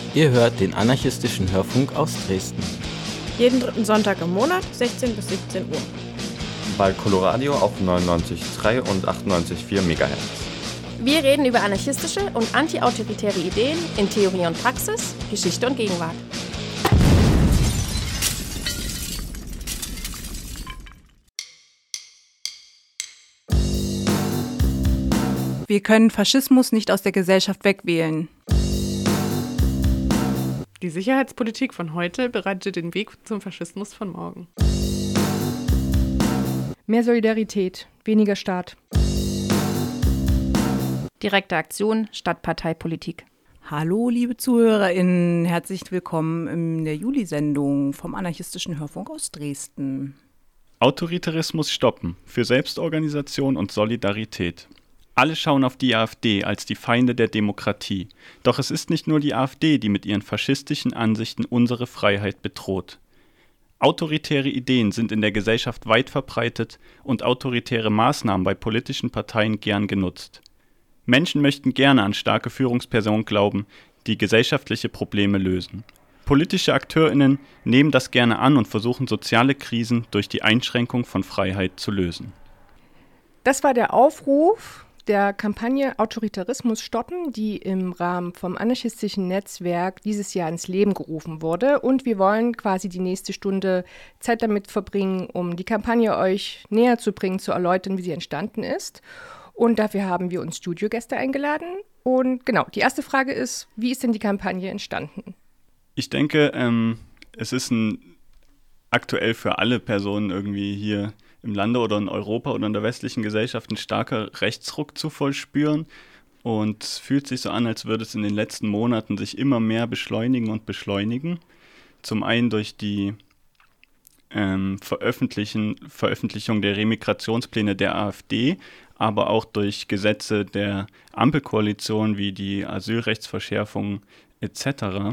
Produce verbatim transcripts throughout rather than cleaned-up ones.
Ihr hört den anarchistischen Hörfunk aus Dresden. Jeden dritten Sonntag im Monat, sechzehn bis siebzehn Uhr. Bei Coloradio auf neunundneunzig Komma drei und achtundneunzig Komma vier Megahertz. Wir reden über anarchistische und antiautoritäre Ideen in Theorie und Praxis, Geschichte und Gegenwart. Wir können Faschismus nicht aus der Gesellschaft wegwählen. Die Sicherheitspolitik von heute bereitet den Weg zum Faschismus von morgen. Mehr Solidarität, weniger Staat. Direkte Aktion statt Parteipolitik. Hallo, liebe ZuhörerInnen, herzlich willkommen in der Juli-Sendung vom anarchistischen Hörfunk aus Dresden. Autoritarismus stoppen, für Selbstorganisation und Solidarität. Alle schauen auf die AfD als die Feinde der Demokratie. Doch es ist nicht nur die AfD, die mit ihren faschistischen Ansichten unsere Freiheit bedroht. Autoritäre Ideen sind in der Gesellschaft weit verbreitet und autoritäre Maßnahmen bei politischen Parteien gern genutzt. Menschen möchten gerne an starke Führungspersonen glauben, die gesellschaftliche Probleme lösen. Politische AkteurInnen nehmen das gerne an und versuchen soziale Krisen durch die Einschränkung von Freiheit zu lösen. Das war der Aufruf der Kampagne Autoritarismus stoppen, die im Rahmen vom anarchistischen Netzwerk dieses Jahr ins Leben gerufen wurde. Und wir wollen quasi die nächste Stunde Zeit damit verbringen, um die Kampagne euch näher zu bringen, zu erläutern, wie sie entstanden ist. Und dafür haben wir uns Studiogäste eingeladen. Und genau, die erste Frage ist, wie ist denn die Kampagne entstanden? Ich denke, ähm, es ist ein, aktuell für alle Personen irgendwie hier im Lande oder in Europa oder in der westlichen Gesellschaft ein starker Rechtsruck zu vollspüren. Und es fühlt sich so an, als würde es in den letzten Monaten sich immer mehr beschleunigen und beschleunigen. Zum einen durch die ähm, Veröffentlichen, Veröffentlichung der Remigrationspläne der AfD, aber auch durch Gesetze der Ampelkoalition wie die Asylrechtsverschärfung et cetera.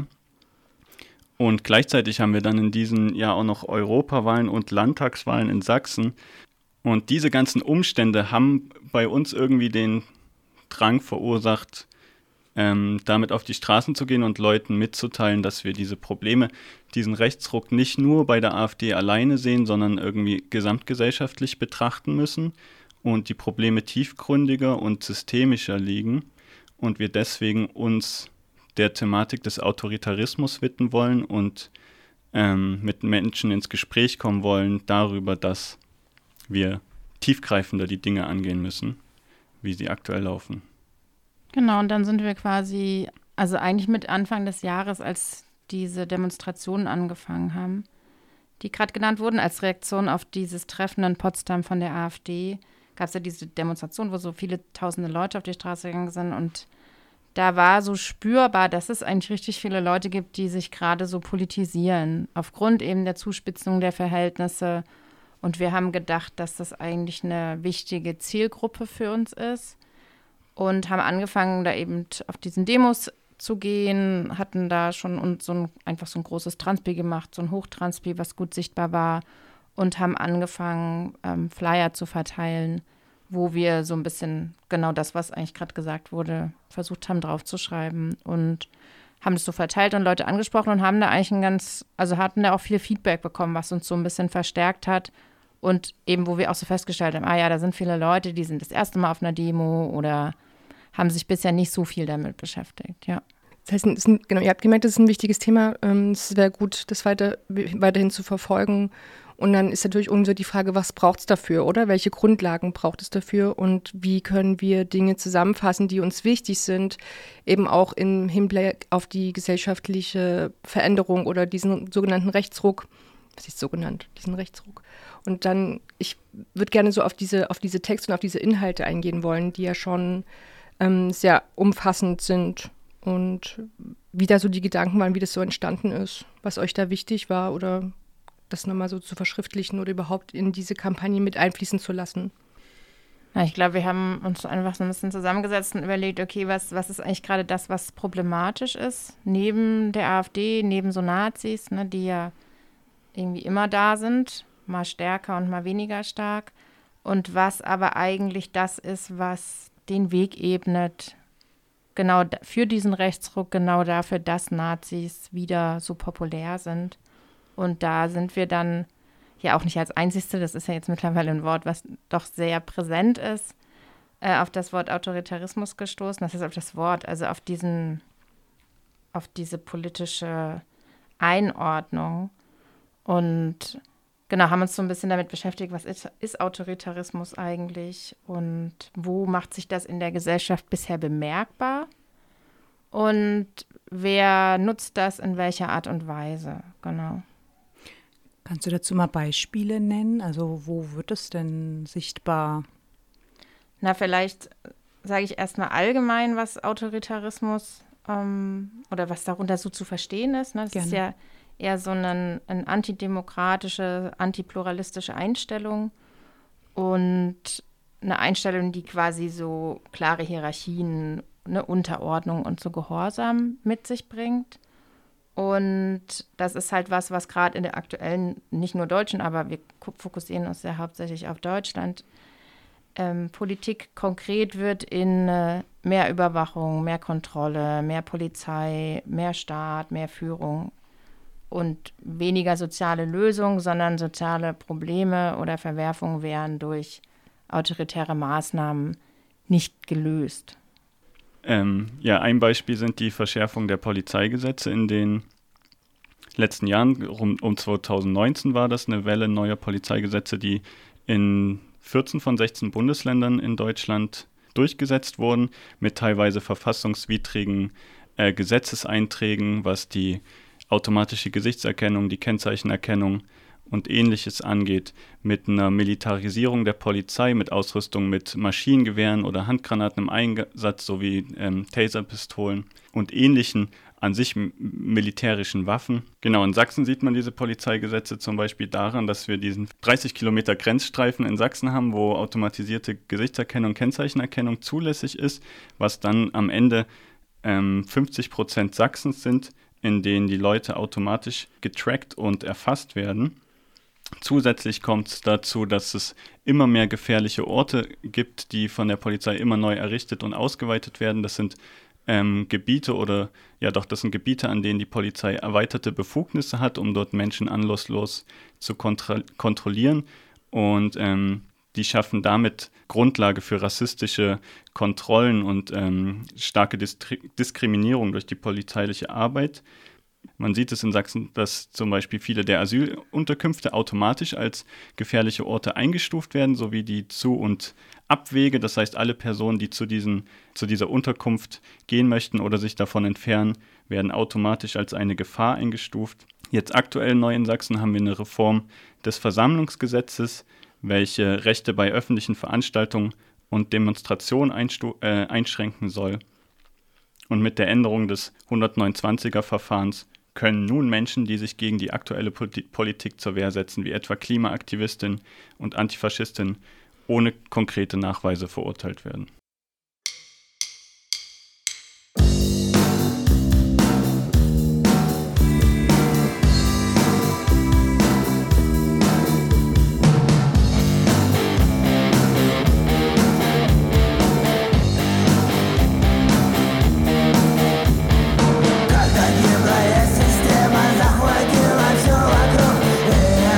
Und gleichzeitig haben wir dann in diesem Jahr auch noch Europawahlen und Landtagswahlen in Sachsen. Und diese ganzen Umstände haben bei uns irgendwie den Drang verursacht, ähm, damit auf die Straßen zu gehen und Leuten mitzuteilen, dass wir diese Probleme, diesen Rechtsruck nicht nur bei der AfD alleine sehen, sondern irgendwie gesamtgesellschaftlich betrachten müssen und die Probleme tiefgründiger und systemischer liegen und wir deswegen uns der Thematik des Autoritarismus widmen wollen und ähm, mit Menschen ins Gespräch kommen wollen darüber, dass wir tiefgreifender die Dinge angehen müssen, wie sie aktuell laufen. Genau, und dann sind wir quasi, also eigentlich mit Anfang des Jahres, als diese Demonstrationen angefangen haben, die gerade genannt wurden, als Reaktion auf dieses Treffen in Potsdam von der AfD, gab es ja diese Demonstration, wo so viele tausende Leute auf die Straße gegangen sind und da war so spürbar, dass es eigentlich richtig viele Leute gibt, die sich gerade so politisieren, aufgrund eben der Zuspitzung der Verhältnisse. Und wir haben gedacht, dass das eigentlich eine wichtige Zielgruppe für uns ist und haben angefangen, da eben auf diesen Demos zu gehen, hatten da schon so ein, einfach so ein großes Transpi gemacht, so ein Hochtranspi, was gut sichtbar war und haben angefangen, ähm, Flyer zu verteilen, wo wir so ein bisschen genau das, was eigentlich gerade gesagt wurde, versucht haben draufzuschreiben und haben das so verteilt und Leute angesprochen und haben da eigentlich ein ganz, also hatten da auch viel Feedback bekommen, was uns so ein bisschen verstärkt hat und eben, wo wir auch so festgestellt haben, ah ja, da sind viele Leute, die sind das erste Mal auf einer Demo oder haben sich bisher nicht so viel damit beschäftigt, ja. Das heißt, es ist ein, genau, ihr habt gemerkt, das ist ein wichtiges Thema, es wäre gut, das weiter, weiterhin zu verfolgen. Und dann ist natürlich irgendwie so die Frage, was braucht es dafür, oder? Welche Grundlagen braucht es dafür und wie können wir Dinge zusammenfassen, die uns wichtig sind, eben auch im Hinblick auf die gesellschaftliche Veränderung oder diesen sogenannten Rechtsruck. Was ist so genannt, diesen Rechtsruck? Und dann, ich würde gerne so auf diese, auf diese Texte und auf diese Inhalte eingehen wollen, die ja schon ähm, sehr umfassend sind und wie da so die Gedanken waren, wie das so entstanden ist, was euch da wichtig war oder das nochmal so zu verschriftlichen oder überhaupt in diese Kampagne mit einfließen zu lassen? Ja, ich glaube, wir haben uns einfach so ein bisschen zusammengesetzt und überlegt, okay, was, was ist eigentlich gerade das, was problematisch ist, neben der AfD, neben so Nazis, ne, die ja irgendwie immer da sind, mal stärker und mal weniger stark. Und was aber eigentlich das ist, was den Weg ebnet, genau für diesen Rechtsruck, genau dafür, dass Nazis wieder so populär sind. Und da sind wir dann ja auch nicht als Einzigste, das ist ja jetzt mittlerweile ein Wort, was doch sehr präsent ist, äh, auf das Wort Autoritarismus gestoßen. Das heißt auf das Wort, also auf diesen, auf diese politische Einordnung. Und genau, haben uns so ein bisschen damit beschäftigt, was ist, ist Autoritarismus eigentlich und wo macht sich das in der Gesellschaft bisher bemerkbar und wer nutzt das in welcher Art und Weise, genau. Kannst du dazu mal Beispiele nennen? Also wo wird es denn sichtbar? Na, vielleicht sage ich erstmal allgemein, was Autoritarismus ähm, oder was darunter so zu verstehen ist. Ne? Das Gerne. ist ja eher so eine, eine antidemokratische, antipluralistische Einstellung und eine Einstellung, die quasi so klare Hierarchien, eine Unterordnung und so Gehorsam mit sich bringt. Und das ist halt was, was gerade in der aktuellen, nicht nur deutschen, aber wir fokussieren uns ja hauptsächlich auf Deutschland, ähm, Politik konkret wird in äh, mehr Überwachung, mehr Kontrolle, mehr Polizei, mehr Staat, mehr Führung und weniger soziale Lösungen, sondern soziale Probleme oder Verwerfungen werden durch autoritäre Maßnahmen nicht gelöst. Ähm, ja, ein Beispiel sind die Verschärfung der Polizeigesetze in den letzten Jahren. Um, um zweitausendneunzehn war das eine Welle neuer Polizeigesetze, die in vierzehn von sechzehn Bundesländern in Deutschland durchgesetzt wurden, mit teilweise verfassungswidrigen äh, Gesetzeseinträgen, was die automatische Gesichtserkennung, die Kennzeichenerkennung und Ähnliches angeht, mit einer Militarisierung der Polizei, mit Ausrüstung mit Maschinengewehren oder Handgranaten im Einsatz sowie ähm, Taserpistolen und ähnlichen an sich m- militärischen Waffen. Genau, in Sachsen sieht man diese Polizeigesetze zum Beispiel daran, dass wir diesen dreißig Kilometer Grenzstreifen in Sachsen haben, wo automatisierte Gesichtserkennung, Kennzeichenerkennung zulässig ist, was dann am Ende ähm, fünfzig Prozent Sachsens sind, in denen die Leute automatisch getrackt und erfasst werden. Zusätzlich kommt es dazu, dass es immer mehr gefährliche Orte gibt, die von der Polizei immer neu errichtet und ausgeweitet werden. Das sind ähm, Gebiete oder, ja doch, das sind Gebiete, an denen die Polizei erweiterte Befugnisse hat, um dort Menschen anlasslos zu kontro- kontrollieren. Und ähm, die schaffen damit Grundlage für rassistische Kontrollen und ähm, starke Distri- Diskriminierung durch die polizeiliche Arbeit. Man sieht es in Sachsen, dass zum Beispiel viele der Asylunterkünfte automatisch als gefährliche Orte eingestuft werden, sowie die Zu- und Abwege. Das heißt, alle Personen, die zu, diesen, zu dieser Unterkunft gehen möchten oder sich davon entfernen, werden automatisch als eine Gefahr eingestuft. Jetzt aktuell neu in Sachsen haben wir eine Reform des Versammlungsgesetzes, welche Rechte bei öffentlichen Veranstaltungen und Demonstrationen einstu- äh, einschränken soll. Und mit der Änderung des hundertneunundzwanziger-Verfahrens können nun Menschen, die sich gegen die aktuelle Politik zur Wehr setzen, wie etwa Klimaaktivistinnen und Antifaschistinnen, ohne konkrete Nachweise verurteilt werden.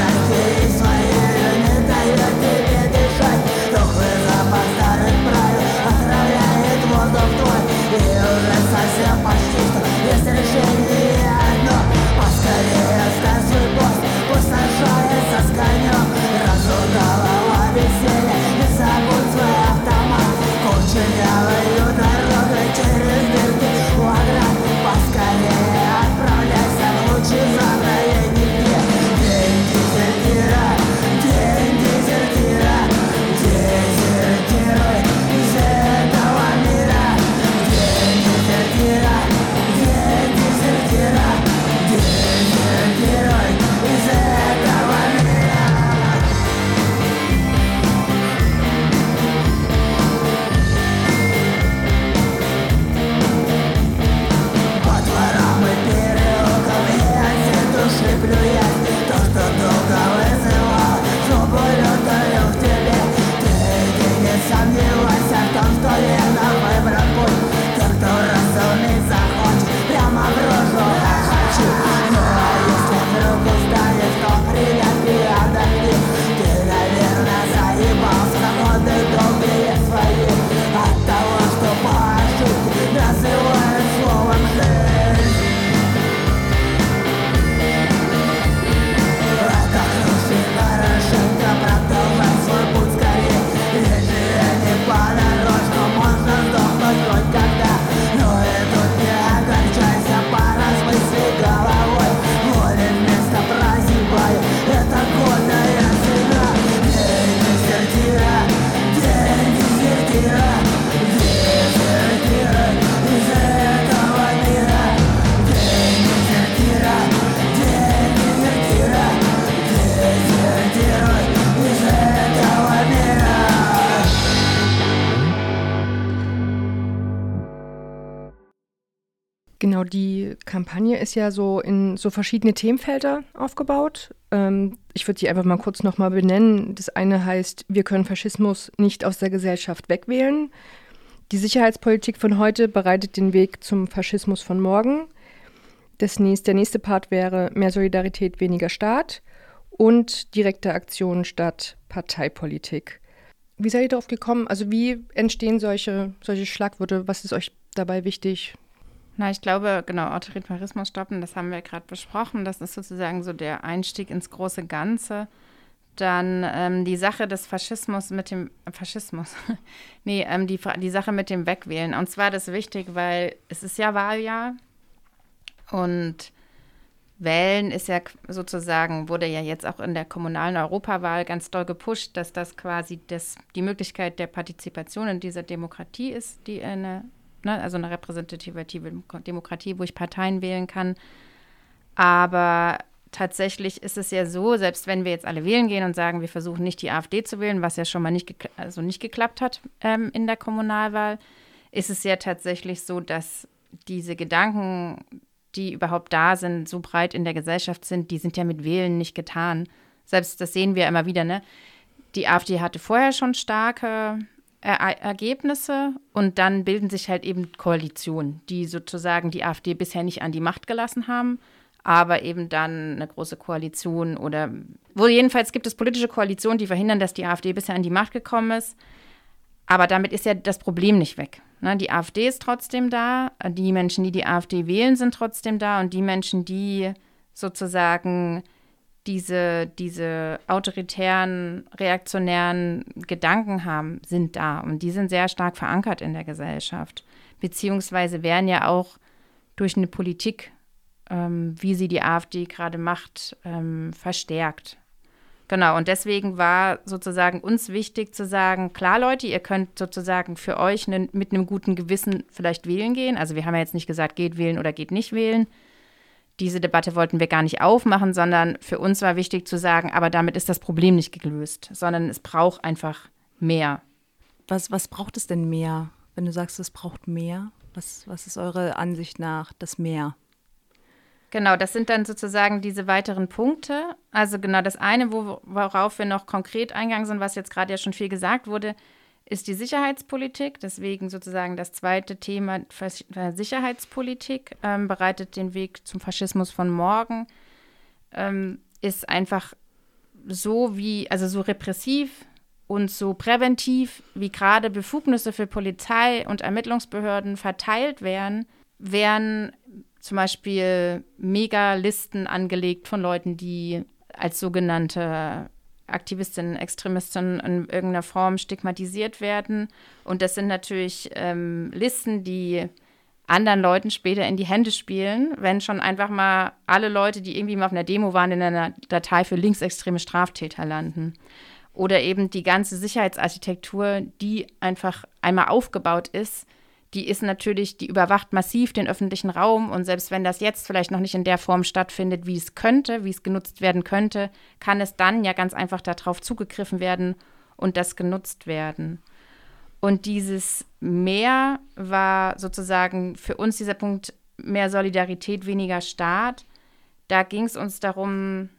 Doch вы запоздали правил. Genau, die Kampagne ist ja so in so verschiedene Themenfelder aufgebaut. Ähm, ich würde die einfach mal kurz nochmal benennen. Das eine heißt, wir können Faschismus nicht aus der Gesellschaft wegwählen. Die Sicherheitspolitik von heute bereitet den Weg zum Faschismus von morgen. Das nächste, der nächste Part wäre mehr Solidarität, weniger Staat und direkte Aktionen statt Parteipolitik. Wie seid ihr darauf gekommen? Also wie entstehen solche, solche Schlagwörter? Was ist euch dabei wichtig? Na, ich glaube, genau, Autoritarismus stoppen, das haben wir gerade besprochen. Das ist sozusagen so der Einstieg ins große Ganze. Dann ähm, die Sache des Faschismus mit dem äh, Faschismus. nee, ähm, die, die Sache mit dem Wegwählen. Und zwar das ist wichtig, weil es ist ja Wahljahr und Wählen ist ja sozusagen, wurde ja jetzt auch in der kommunalen Europawahl ganz doll gepusht, dass das quasi das, die Möglichkeit der Partizipation in dieser Demokratie ist, die eine Ne, also eine repräsentative Demokratie, wo ich Parteien wählen kann. Aber tatsächlich ist es ja so, selbst wenn wir jetzt alle wählen gehen und sagen, wir versuchen nicht die AfD zu wählen, was ja schon mal nicht, gekla- also nicht geklappt hat ähm, in der Kommunalwahl, ist es ja tatsächlich so, dass diese Gedanken, die überhaupt da sind, so breit in der Gesellschaft sind, die sind ja mit Wählen nicht getan. Selbst das sehen wir immer wieder, ne? Die AfD hatte vorher schon starke Er- Ergebnisse und dann bilden sich halt eben Koalitionen, die sozusagen die AfD bisher nicht an die Macht gelassen haben, aber eben dann eine große Koalition oder wohl jedenfalls gibt es politische Koalitionen, die verhindern, dass die AfD bisher an die Macht gekommen ist. Aber damit ist ja das Problem nicht weg. Ne? Die AfD ist trotzdem da, die Menschen, die die AfD wählen, sind trotzdem da und die Menschen, die sozusagen diese, diese autoritären, reaktionären Gedanken haben, sind da. Und die sind sehr stark verankert in der Gesellschaft. Beziehungsweise werden ja auch durch eine Politik, ähm, wie sie die AfD gerade macht, ähm, verstärkt. Genau, und deswegen war sozusagen uns wichtig zu sagen, klar Leute, ihr könnt sozusagen für euch ne, mit einem guten Gewissen vielleicht wählen gehen. Also wir haben ja jetzt nicht gesagt, geht wählen oder geht nicht wählen. Diese Debatte wollten wir gar nicht aufmachen, sondern für uns war wichtig zu sagen, aber damit ist das Problem nicht gelöst, sondern es braucht einfach mehr. Was, was braucht es denn mehr? Wenn du sagst, es braucht mehr, was, was ist eure Ansicht nach das Mehr? Genau, das sind dann sozusagen diese weiteren Punkte. Also genau das eine, wo, worauf wir noch konkret eingegangen sind, was jetzt gerade ja schon viel gesagt wurde, ist die Sicherheitspolitik. Deswegen sozusagen das zweite Thema, Sicherheitspolitik, ähm, bereitet den Weg zum Faschismus von morgen, ähm, ist einfach so wie, also so repressiv und so präventiv, wie gerade Befugnisse für Polizei und Ermittlungsbehörden verteilt werden, werden zum Beispiel Megalisten angelegt von Leuten, die als sogenannte Aktivistinnen, Extremistinnen in irgendeiner Form stigmatisiert werden. Und das sind natürlich ähm, Listen, die anderen Leuten später in die Hände spielen, wenn schon einfach mal alle Leute, die irgendwie mal auf einer Demo waren, in einer Datei für linksextreme Straftäter landen. Oder eben die ganze Sicherheitsarchitektur, die einfach einmal aufgebaut ist, die ist natürlich, die überwacht massiv den öffentlichen Raum und selbst wenn das jetzt vielleicht noch nicht in der Form stattfindet, wie es könnte, wie es genutzt werden könnte, kann es dann ja ganz einfach darauf zugegriffen werden und das genutzt werden. Und dieses Mehr war sozusagen für uns dieser Punkt mehr Solidarität, weniger Staat. Da ging es uns darum,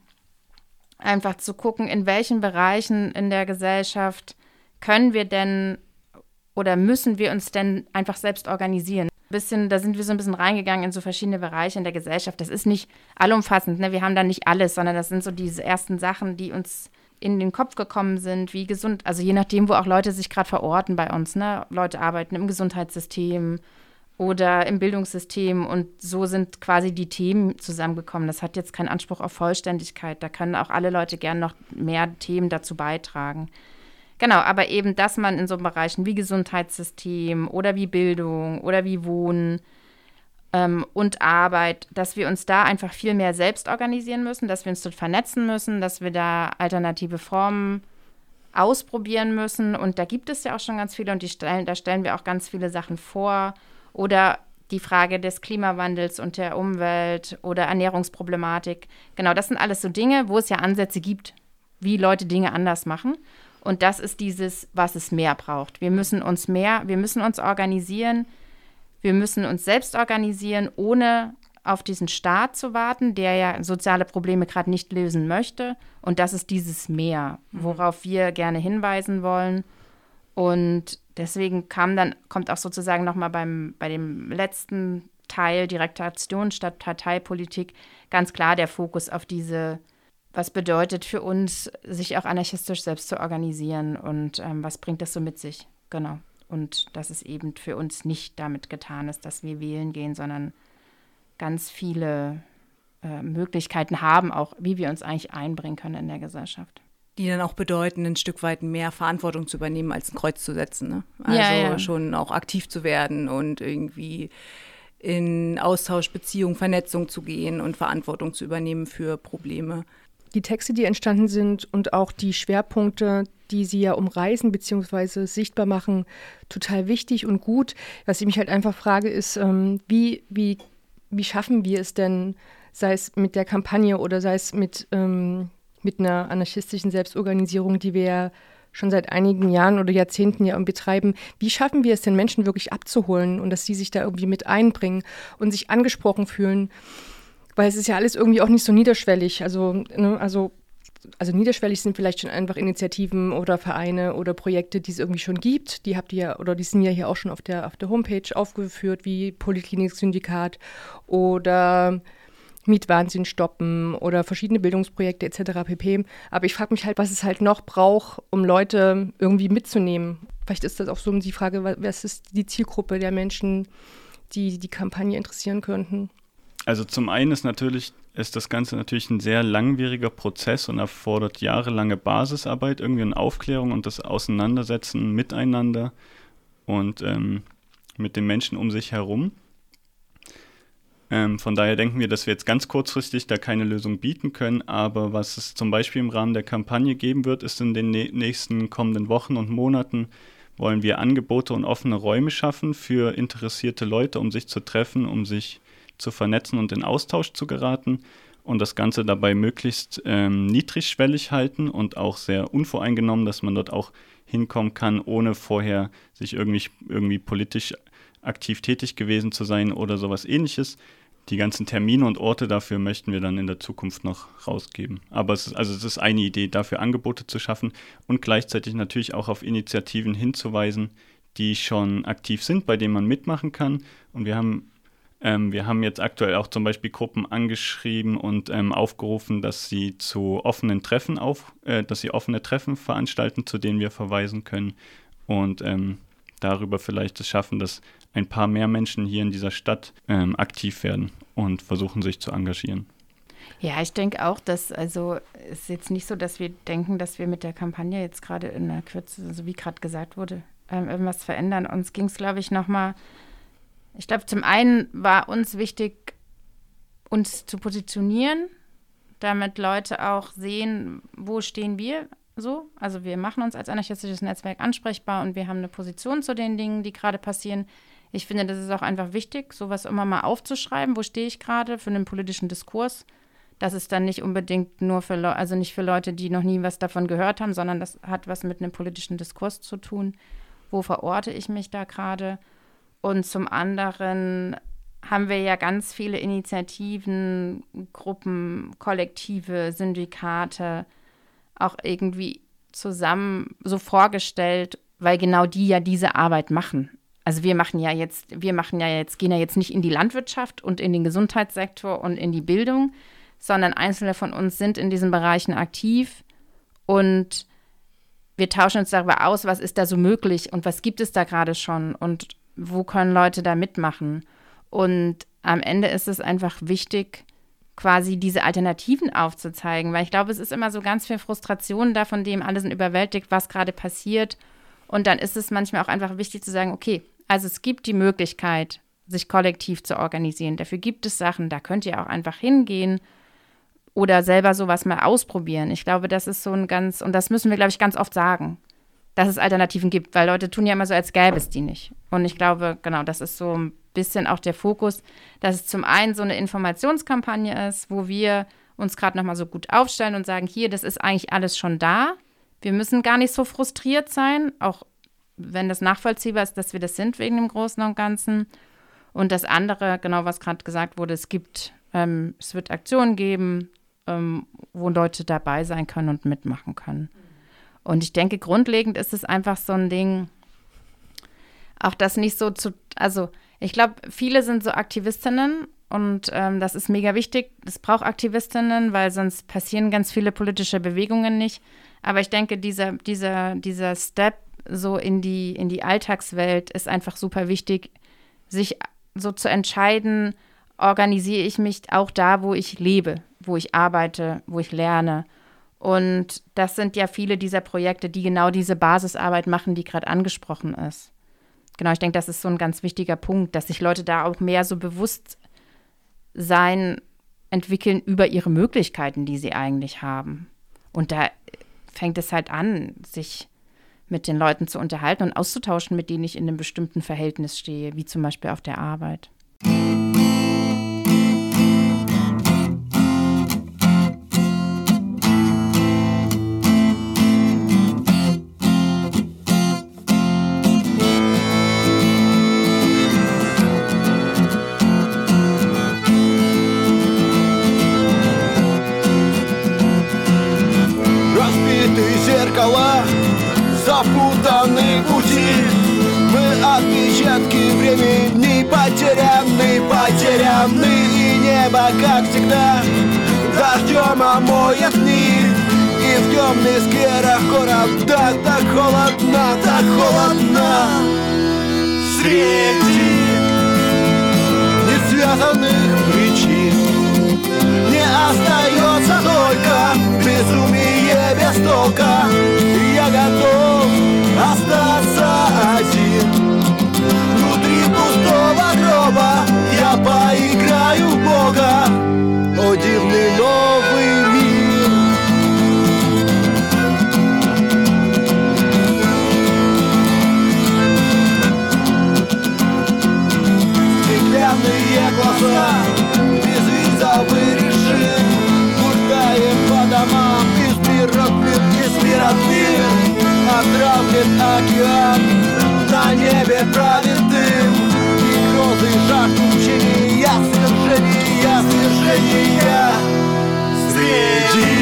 einfach zu gucken, in welchen Bereichen in der Gesellschaft können wir denn oder müssen wir uns denn einfach selbst organisieren? Ein bisschen, da sind wir so ein bisschen reingegangen in so verschiedene Bereiche in der Gesellschaft. Das ist nicht allumfassend, ne? Wir haben da nicht alles, sondern das sind so diese ersten Sachen, die uns in den Kopf gekommen sind, wie gesund, also je nachdem, wo auch Leute sich gerade verorten bei uns, ne? Leute arbeiten im Gesundheitssystem oder im Bildungssystem und so sind quasi die Themen zusammengekommen. Das hat jetzt keinen Anspruch auf Vollständigkeit, da können auch alle Leute gern noch mehr Themen dazu beitragen. Genau, aber eben, dass man in so Bereichen wie Gesundheitssystem oder wie Bildung oder wie Wohnen ähm, und Arbeit, dass wir uns da einfach viel mehr selbst organisieren müssen, dass wir uns dort vernetzen müssen, dass wir da alternative Formen ausprobieren müssen. Und da gibt es ja auch schon ganz viele und die stellen, da stellen wir auch ganz viele Sachen vor. Oder die Frage des Klimawandels und der Umwelt oder Ernährungsproblematik. Genau, das sind alles so Dinge, wo es ja Ansätze gibt, wie Leute Dinge anders machen. Und das ist dieses, was es mehr braucht. Wir müssen uns mehr, wir müssen uns organisieren, wir müssen uns selbst organisieren, ohne auf diesen Staat zu warten, der ja soziale Probleme gerade nicht lösen möchte. Und das ist dieses Mehr, worauf wir gerne hinweisen wollen. Und deswegen kam dann, kommt auch sozusagen nochmal beim bei dem letzten Teil direkte Aktion statt Parteipolitik ganz klar der Fokus auf diese, was bedeutet für uns, sich auch anarchistisch selbst zu organisieren und ähm, was bringt das so mit sich. Genau. Und dass es eben für uns nicht damit getan ist, dass wir wählen gehen, sondern ganz viele äh, Möglichkeiten haben, auch wie wir uns eigentlich einbringen können in der Gesellschaft. Die dann auch bedeuten, ein Stück weit mehr Verantwortung zu übernehmen, als ein Kreuz zu setzen. Ne? Also ja, ja. schon auch aktiv zu werden und irgendwie in Austausch, Beziehung, Vernetzung zu gehen und Verantwortung zu übernehmen für Probleme. Die Texte, die entstanden sind und auch die Schwerpunkte, die sie ja umreißen bzw. sichtbar machen, total wichtig und gut. Was ich mich halt einfach frage, ist, ähm, wie, wie, wie schaffen wir es denn, sei es mit der Kampagne oder sei es mit, ähm, mit einer anarchistischen Selbstorganisierung, die wir ja schon seit einigen Jahren oder Jahrzehnten ja betreiben, wie schaffen wir es denn, Menschen wirklich abzuholen und dass sie sich da irgendwie mit einbringen und sich angesprochen fühlen? Weil es ist ja alles irgendwie auch nicht so niederschwellig. Also, ne, also, also niederschwellig sind vielleicht schon einfach Initiativen oder Vereine oder Projekte, die es irgendwie schon gibt. Die habt ihr ja, oder die sind ja hier auch schon auf der, auf der Homepage aufgeführt, wie Poliklinik-Syndikat oder Mietwahnsinn stoppen oder verschiedene Bildungsprojekte et cetera pp. Aber ich frage mich halt, was es halt noch braucht, um Leute irgendwie mitzunehmen. Vielleicht ist das auch so die Frage, was ist die Zielgruppe der Menschen, die die Kampagne interessieren könnten? Also zum einen ist natürlich, ist das Ganze natürlich ein sehr langwieriger Prozess und erfordert jahrelange Basisarbeit, irgendwie eine Aufklärung und das Auseinandersetzen miteinander und ähm, mit den Menschen um sich herum. Ähm, von daher denken wir, dass wir jetzt ganz kurzfristig da keine Lösung bieten können, aber was es zum Beispiel im Rahmen der Kampagne geben wird, ist in den ne- nächsten kommenden Wochen und Monaten wollen wir Angebote und offene Räume schaffen für interessierte Leute, um sich zu treffen, um sich zu vernetzen und in Austausch zu geraten und das Ganze dabei möglichst ähm, niedrigschwellig halten und auch sehr unvoreingenommen, dass man dort auch hinkommen kann, ohne vorher sich irgendwie, irgendwie politisch aktiv tätig gewesen zu sein oder sowas Ähnliches. Die ganzen Termine und Orte dafür möchten wir dann in der Zukunft noch rausgeben. Aber es ist, also es ist eine Idee, dafür Angebote zu schaffen und gleichzeitig natürlich auch auf Initiativen hinzuweisen, die schon aktiv sind, bei denen man mitmachen kann. Und wir haben Ähm, wir haben jetzt aktuell auch zum Beispiel Gruppen angeschrieben und ähm, aufgerufen, dass sie zu offenen Treffen auf, äh, dass sie offene Treffen veranstalten, zu denen wir verweisen können und ähm, darüber vielleicht es schaffen, dass ein paar mehr Menschen hier in dieser Stadt ähm, aktiv werden und versuchen, sich zu engagieren. Ja, ich denke auch, dass, also es ist jetzt nicht so, dass wir denken, dass wir mit der Kampagne jetzt gerade in der Kürze, also wie gerade gesagt wurde, ähm, irgendwas verändern. Uns ging es, glaube ich, nochmal. Ich glaube, zum einen war uns wichtig, uns zu positionieren, damit Leute auch sehen, wo stehen wir so. Also wir machen uns als anarchistisches Netzwerk ansprechbar und wir haben eine Position zu den Dingen, die gerade passieren. Ich finde, das ist auch einfach wichtig, sowas immer mal aufzuschreiben, wo stehe ich gerade für einen politischen Diskurs. Das ist dann nicht unbedingt nur für Leute, also nicht für Leute, die noch nie was davon gehört haben, sondern das hat was mit einem politischen Diskurs zu tun. Wo verorte ich mich da gerade? Und zum anderen haben wir ja ganz viele Initiativen, Gruppen, Kollektive, Syndikate auch irgendwie zusammen so vorgestellt, weil genau die ja diese Arbeit machen. Also wir machen ja jetzt, wir machen ja jetzt, gehen ja jetzt nicht in die Landwirtschaft und in den Gesundheitssektor und in die Bildung, sondern einzelne von uns sind in diesen Bereichen aktiv und wir tauschen uns darüber aus, was ist da so möglich und was gibt es da gerade schon und wo können Leute da mitmachen? Und am Ende ist es einfach wichtig, quasi diese Alternativen aufzuzeigen, weil ich glaube, es ist immer so ganz viel Frustration da, von dem alle sind überwältigt, was gerade passiert. Und dann ist es manchmal auch einfach wichtig zu sagen, okay, also es gibt die Möglichkeit, sich kollektiv zu organisieren. Dafür gibt es Sachen, da könnt ihr auch einfach hingehen oder selber sowas mal ausprobieren. Ich glaube, das ist so ein ganz, und das müssen wir, glaube ich, ganz oft sagen, dass es Alternativen gibt, weil Leute tun ja immer so, als gäbe es die nicht. Und ich glaube, genau, das ist so ein bisschen auch der Fokus, dass es zum einen so eine Informationskampagne ist, wo wir uns gerade nochmal so gut aufstellen und sagen, hier, das ist eigentlich alles schon da. Wir müssen gar nicht so frustriert sein, auch wenn das nachvollziehbar ist, dass wir das sind wegen dem Großen und Ganzen. Und das andere, genau was gerade gesagt wurde, es gibt, ähm, es wird Aktionen geben, ähm, wo Leute dabei sein können und mitmachen können. Und ich denke, grundlegend ist es einfach so ein Ding, auch das nicht so zu, also ich glaube, viele sind so Aktivistinnen und ähm, das ist mega wichtig. Es braucht Aktivistinnen, weil sonst passieren ganz viele politische Bewegungen nicht. Aber ich denke, dieser, dieser, dieser Step so in die, in die Alltagswelt ist einfach super wichtig, sich so zu entscheiden, organisiere ich mich auch da, wo ich lebe, wo ich arbeite, wo ich lerne. Und das sind ja viele dieser Projekte, die genau diese Basisarbeit machen, die gerade angesprochen ist. Genau, ich denke, das ist so ein ganz wichtiger Punkt, dass sich Leute da auch mehr so Bewusstsein entwickeln über ihre Möglichkeiten, die sie eigentlich haben. Und da fängt es halt an, sich mit den Leuten zu unterhalten und auszutauschen, mit denen ich in einem bestimmten Verhältnis stehe, wie zum Beispiel auf der Arbeit. Запутанные пути, мы отпечатки времени, потеряны, потеряны, и небо, как всегда, дождем омоет мир. И в темных скверах города так холодно, так холодно. Среди несвязанных причин не остается только безумие без толка. Я готов остаться один внутри пустого гроба. Я поиграю в Бога, о дивный новый мир. Стеклянные глаза, безвизовый режим, гуртаем по домам из мира в мир, из мира в мир. Отравлен океан, на небе правит дым, и грозы жаждут мчения, свержения, свержения. Среди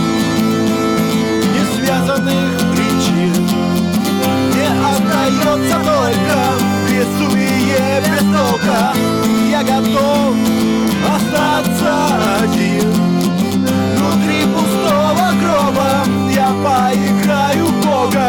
несвязанных причин не остается только безумие без толка. Я готов остаться один внутри пустого гроба. Я поиграю в Бога.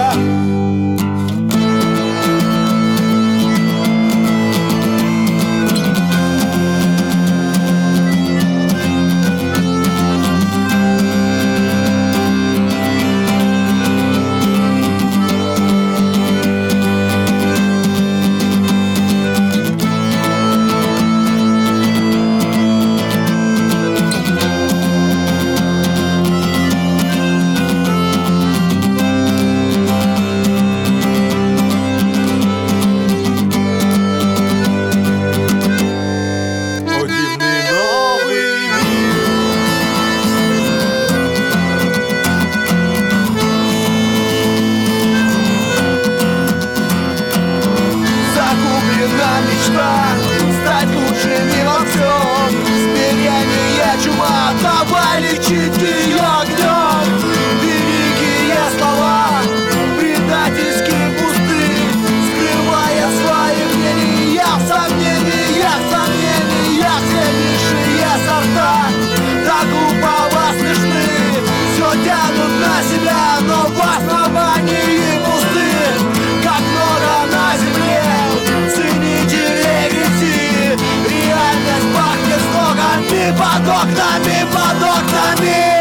Под окнами, под окнами.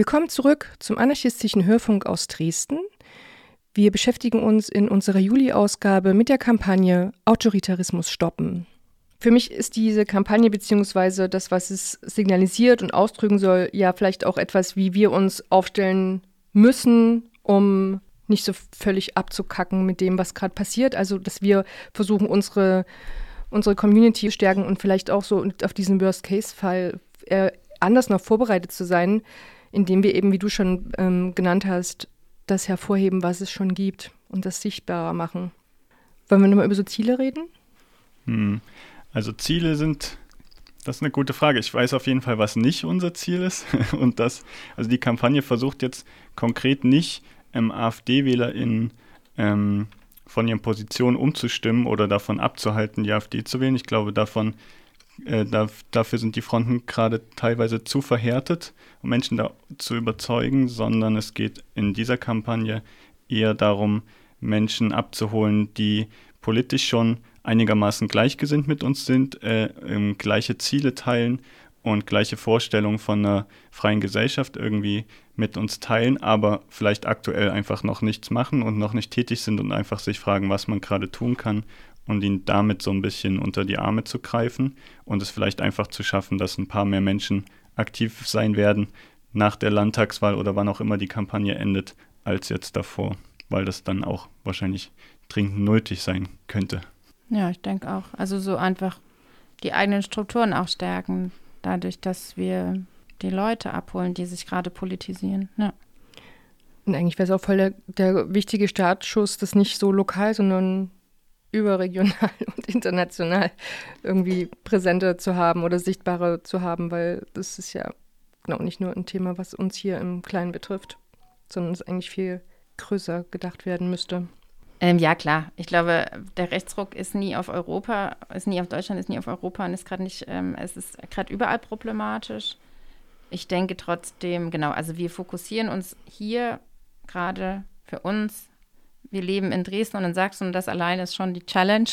Willkommen zurück zum anarchistischen Hörfunk aus Dresden. Wir beschäftigen uns in unserer Juli-Ausgabe mit der Kampagne Autoritarismus stoppen. Für mich ist diese Kampagne bzw. das, was es signalisiert und ausdrücken soll, ja vielleicht auch etwas, wie wir uns aufstellen müssen, um nicht so völlig abzukacken mit dem, was gerade passiert. Also, dass wir versuchen, unsere, unsere Community zu stärken und vielleicht auch so auf diesen Worst-Case-Fall äh, anders noch vorbereitet zu sein, indem wir eben, wie du schon ähm, genannt hast, das hervorheben, was es schon gibt und das sichtbarer machen. Wollen wir nochmal über so Ziele reden? Hm. Also Ziele sind, das ist eine gute Frage. Ich weiß auf jeden Fall, was nicht unser Ziel ist. Und das, also die Kampagne versucht jetzt konkret nicht, ähm, AfD-WählerInnen ähm, von ihren Positionen umzustimmen oder davon abzuhalten, die AfD zu wählen. Ich glaube, davon Äh, da, dafür sind die Fronten gerade teilweise zu verhärtet, um Menschen da zu überzeugen, sondern es geht in dieser Kampagne eher darum, Menschen abzuholen, die politisch schon einigermaßen gleichgesinnt mit uns sind, äh, ähm, gleiche Ziele teilen und gleiche Vorstellungen von einer freien Gesellschaft irgendwie mit uns teilen, aber vielleicht aktuell einfach noch nichts machen und noch nicht tätig sind und einfach sich fragen, was man gerade tun kann, und ihn damit so ein bisschen unter die Arme zu greifen und es vielleicht einfach zu schaffen, dass ein paar mehr Menschen aktiv sein werden nach der Landtagswahl oder wann auch immer die Kampagne endet, als jetzt davor, weil das dann auch wahrscheinlich dringend nötig sein könnte. Ja, ich denke auch. Also so einfach die eigenen Strukturen auch stärken, dadurch, dass wir die Leute abholen, die sich gerade politisieren. Ja. Und eigentlich wäre es auch voll der, der wichtige Startschuss, das nicht so lokal, sondern überregional und international irgendwie präsenter zu haben oder sichtbarer zu haben, weil das ist ja genau nicht nur ein Thema, was uns hier im Kleinen betrifft, sondern es eigentlich viel größer gedacht werden müsste. Ähm, ja, klar. Ich glaube, der Rechtsruck ist nie auf Europa, ist nie auf Deutschland, ist nie auf Europa und ist gerade nicht, ähm, es ist gerade überall problematisch. Ich denke trotzdem, genau, also wir fokussieren uns hier gerade für uns. Wir leben in Dresden und in Sachsen und das allein ist schon die Challenge.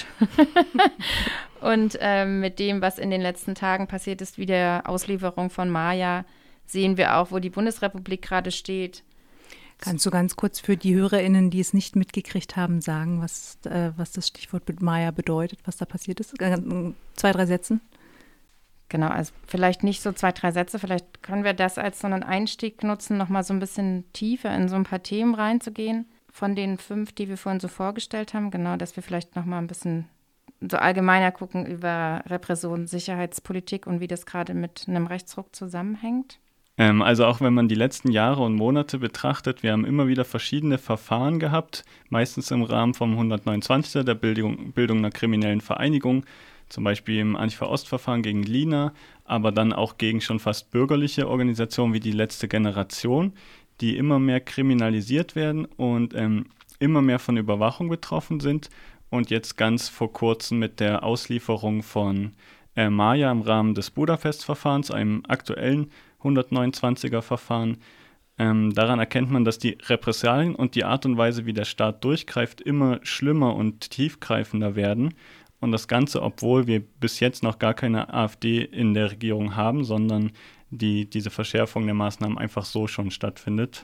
Und ähm, mit dem, was in den letzten Tagen passiert ist, wie der Auslieferung von Maja, sehen wir auch, wo die Bundesrepublik gerade steht. Kannst du ganz kurz für die HörerInnen, die es nicht mitgekriegt haben, sagen, was, äh, was das Stichwort mit Maja bedeutet, was da passiert ist? Zwei, drei Sätzen? Genau, also vielleicht nicht so zwei, drei Sätze, vielleicht können wir das als so einen Einstieg nutzen, nochmal so ein bisschen tiefer in so ein paar Themen reinzugehen. Von den fünf, die wir vorhin so vorgestellt haben, genau, dass wir vielleicht noch mal ein bisschen so allgemeiner gucken über Repression, Sicherheitspolitik und wie das gerade mit einem Rechtsruck zusammenhängt. Ähm, also auch wenn man die letzten Jahre und Monate betrachtet, wir haben immer wieder verschiedene Verfahren gehabt, meistens im Rahmen vom hundertneunundzwanziger, der Bildung, Bildung einer kriminellen Vereinigung, zum Beispiel im Antifa-Ost-Verfahren gegen Lina, aber dann auch gegen schon fast bürgerliche Organisationen wie die Letzte Generation, die immer mehr kriminalisiert werden und ähm, immer mehr von Überwachung betroffen sind. Und jetzt ganz vor kurzem mit der Auslieferung von äh, Maja im Rahmen des Budapest-Verfahrens, einem aktuellen hundertneunundzwanziger Verfahren. Ähm, daran erkennt man, dass die Repressalien und die Art und Weise, wie der Staat durchgreift, immer schlimmer und tiefgreifender werden. Und das Ganze, obwohl wir bis jetzt noch gar keine AfD in der Regierung haben, sondern die diese Verschärfung der Maßnahmen einfach so schon stattfindet.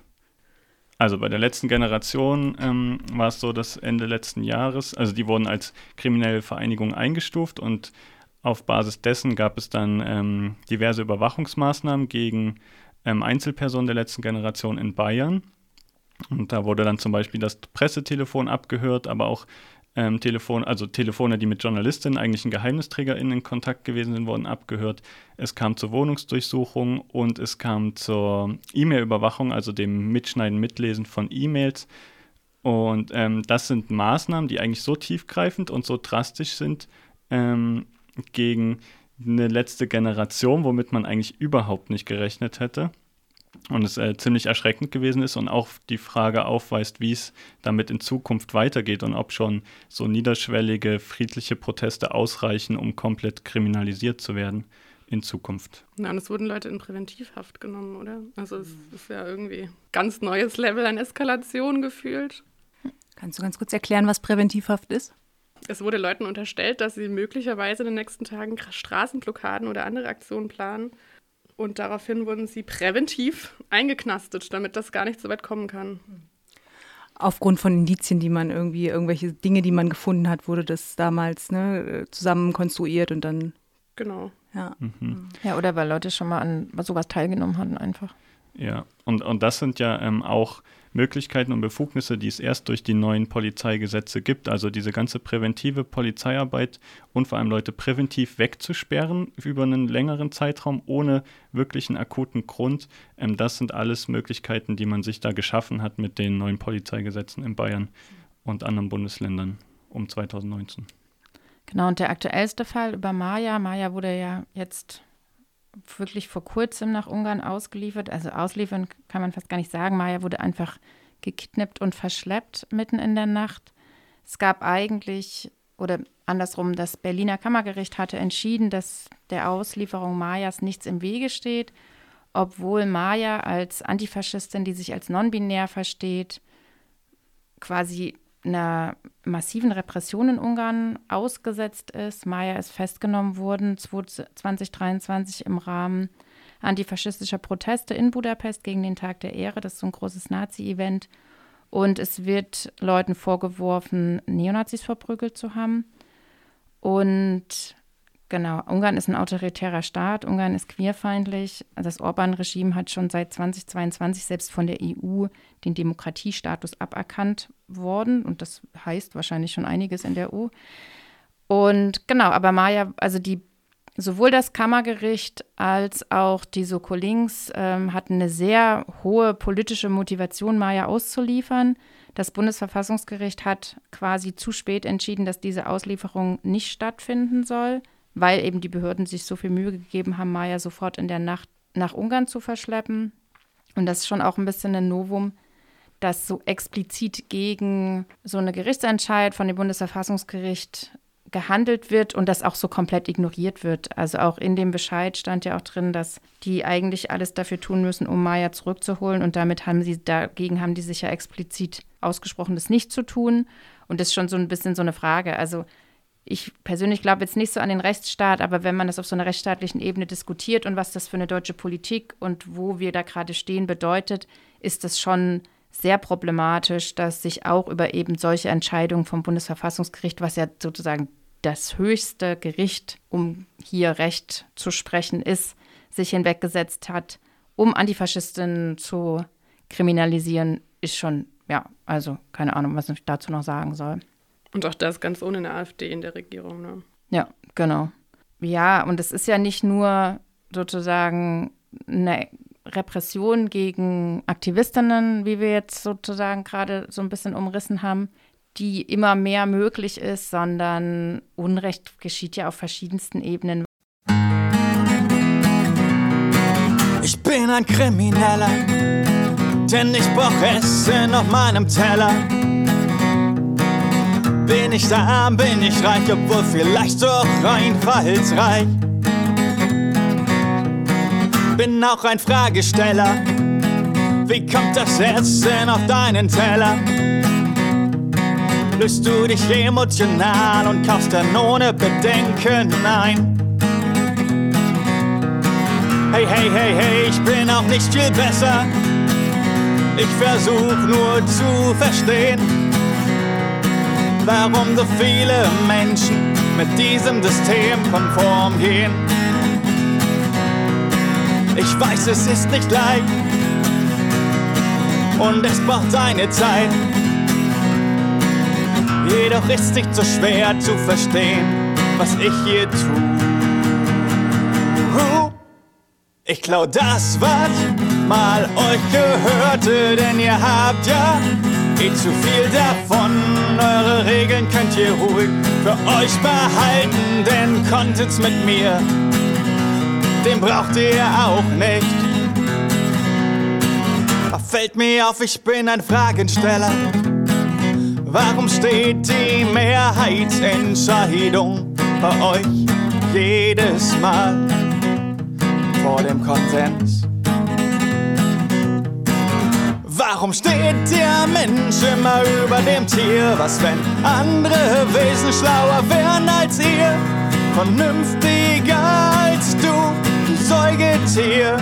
Also bei der letzten Generation ähm, war es so, dass Ende letzten Jahres, also die wurden als kriminelle Vereinigung eingestuft und auf Basis dessen gab es dann ähm, diverse Überwachungsmaßnahmen gegen ähm, Einzelpersonen der letzten Generation in Bayern. Und da wurde dann zum Beispiel das Pressetelefon abgehört, aber auch Ähm, Telefon, also Telefone, die mit Journalistinnen, eigentlichen GeheimnisträgerInnen in Kontakt gewesen sind, wurden abgehört. Es kam zur Wohnungsdurchsuchung und es kam zur E-Mail-Überwachung, also dem Mitschneiden, Mitlesen von E-Mails. Und ähm, das sind Maßnahmen, die eigentlich so tiefgreifend und so drastisch sind ähm, gegen eine letzte Generation, womit man eigentlich überhaupt nicht gerechnet hätte. Und es äh, ziemlich erschreckend gewesen ist und auch die Frage aufweist, wie es damit in Zukunft weitergeht und ob schon so niederschwellige, friedliche Proteste ausreichen, um komplett kriminalisiert zu werden in Zukunft. Ja, und es wurden Leute in Präventivhaft genommen, oder? Also es ist ja irgendwie ganz neues Level an Eskalation gefühlt. Kannst du ganz kurz erklären, was Präventivhaft ist? Es wurde Leuten unterstellt, dass sie möglicherweise in den nächsten Tagen Straßenblockaden oder andere Aktionen planen. und daraufhin wurden sie präventiv eingeknastet, damit das gar nicht so weit kommen kann. Aufgrund von Indizien, die man irgendwie, irgendwelche Dinge, die man gefunden hat, wurde das damals ne, zusammen konstruiert und dann. Genau. Ja. Mhm. Ja, oder weil Leute schon mal an sowas teilgenommen hatten einfach. Ja, und, und das sind ja ähm, auch Möglichkeiten und Befugnisse, die es erst durch die neuen Polizeigesetze gibt. Also diese ganze präventive Polizeiarbeit und vor allem Leute präventiv wegzusperren über einen längeren Zeitraum ohne wirklichen akuten Grund. Ähm, das sind alles Möglichkeiten, die man sich da geschaffen hat mit den neuen Polizeigesetzen in Bayern und anderen Bundesländern um zweitausendneunzehn. Genau, und der aktuellste Fall über Maja. Maja wurde ja jetzt wirklich vor kurzem nach Ungarn ausgeliefert. Also ausliefern kann man fast gar nicht sagen. Maja wurde einfach gekidnappt und verschleppt mitten in der Nacht. Es gab eigentlich, oder andersrum, das Berliner Kammergericht hatte entschieden, dass der Auslieferung Majas nichts im Wege steht, obwohl Maja als Antifaschistin, die sich als non-binär versteht, quasi einer massiven Repression in Ungarn ausgesetzt ist. Maja ist festgenommen worden zwanzig dreiundzwanzig im Rahmen antifaschistischer Proteste in Budapest gegen den Tag der Ehre. Das ist so ein großes Nazi-Event. Und es wird Leuten vorgeworfen, Neonazis verprügelt zu haben. Und genau, Ungarn ist ein autoritärer Staat, Ungarn ist queerfeindlich. Das Orban-Regime hat schon seit zweitausendzweiundzwanzig selbst von der E U den Demokratiestatus aberkannt worden. Und das heißt wahrscheinlich schon einiges in der E U. Und genau, aber Maja, also die sowohl das Kammergericht als auch die Soko Links ähm, hatten eine sehr hohe politische Motivation, Maja auszuliefern. Das Bundesverfassungsgericht hat quasi zu spät entschieden, dass diese Auslieferung nicht stattfinden soll, weil eben die Behörden sich so viel Mühe gegeben haben, Maja sofort in der Nacht nach Ungarn zu verschleppen. Und das ist schon auch ein bisschen ein Novum, dass so explizit gegen so eine Gerichtsentscheid von dem Bundesverfassungsgericht gehandelt wird und das auch so komplett ignoriert wird. Also auch in dem Bescheid stand ja auch drin, dass die eigentlich alles dafür tun müssen, um Maja zurückzuholen. Und damit haben sie, dagegen haben die sich ja explizit ausgesprochen, das nicht zu tun. Und das ist schon so ein bisschen so eine Frage. Also ich persönlich glaube jetzt nicht so an den Rechtsstaat, aber wenn man das auf so einer rechtsstaatlichen Ebene diskutiert und was das für eine deutsche Politik und wo wir da gerade stehen bedeutet, ist das schon sehr problematisch, dass sich auch über eben solche Entscheidungen vom Bundesverfassungsgericht, was ja sozusagen das höchste Gericht, um hier Recht zu sprechen ist, sich hinweggesetzt hat, um Antifaschistinnen zu kriminalisieren, ist schon, ja, also keine Ahnung, was ich dazu noch sagen soll. Und auch das ganz ohne eine AfD in der Regierung, ne? Ja, genau. Ja, und es ist ja nicht nur sozusagen eine Repression gegen Aktivistinnen, wie wir jetzt sozusagen gerade so ein bisschen umrissen haben, die immer mehr möglich ist, sondern Unrecht geschieht ja auf verschiedensten Ebenen. Ich bin ein Krimineller, denn ich brauch Essen auf meinem Teller. Bin ich arm, bin ich reich, obwohl vielleicht doch einfallsreich. Bin auch ein Fragesteller, wie kommt das Essen auf deinen Teller? Löst du dich emotional und kaufst dann ohne Bedenken ein? Hey, hey, hey, hey, ich bin auch nicht viel besser. Ich versuch nur zu verstehen, warum so viele Menschen mit diesem System konform gehen. Ich weiß, es ist nicht leicht und es braucht seine Zeit. Jedoch ist es nicht so schwer zu verstehen, was ich hier tue. Ich klau das, was mal euch gehörte, denn ihr habt ja eh zu viel davon. Eure Regeln könnt ihr ruhig für euch behalten, denn Contents mit mir, den braucht ihr auch nicht. Da fällt mir auf, ich bin ein Fragensteller. Warum steht die Mehrheitsentscheidung bei euch jedes Mal vor dem Konsens? Warum steht der Mensch immer über dem Tier? Was, wenn andere Wesen schlauer wären als ihr? Vernünftiger als du, du Säugetier.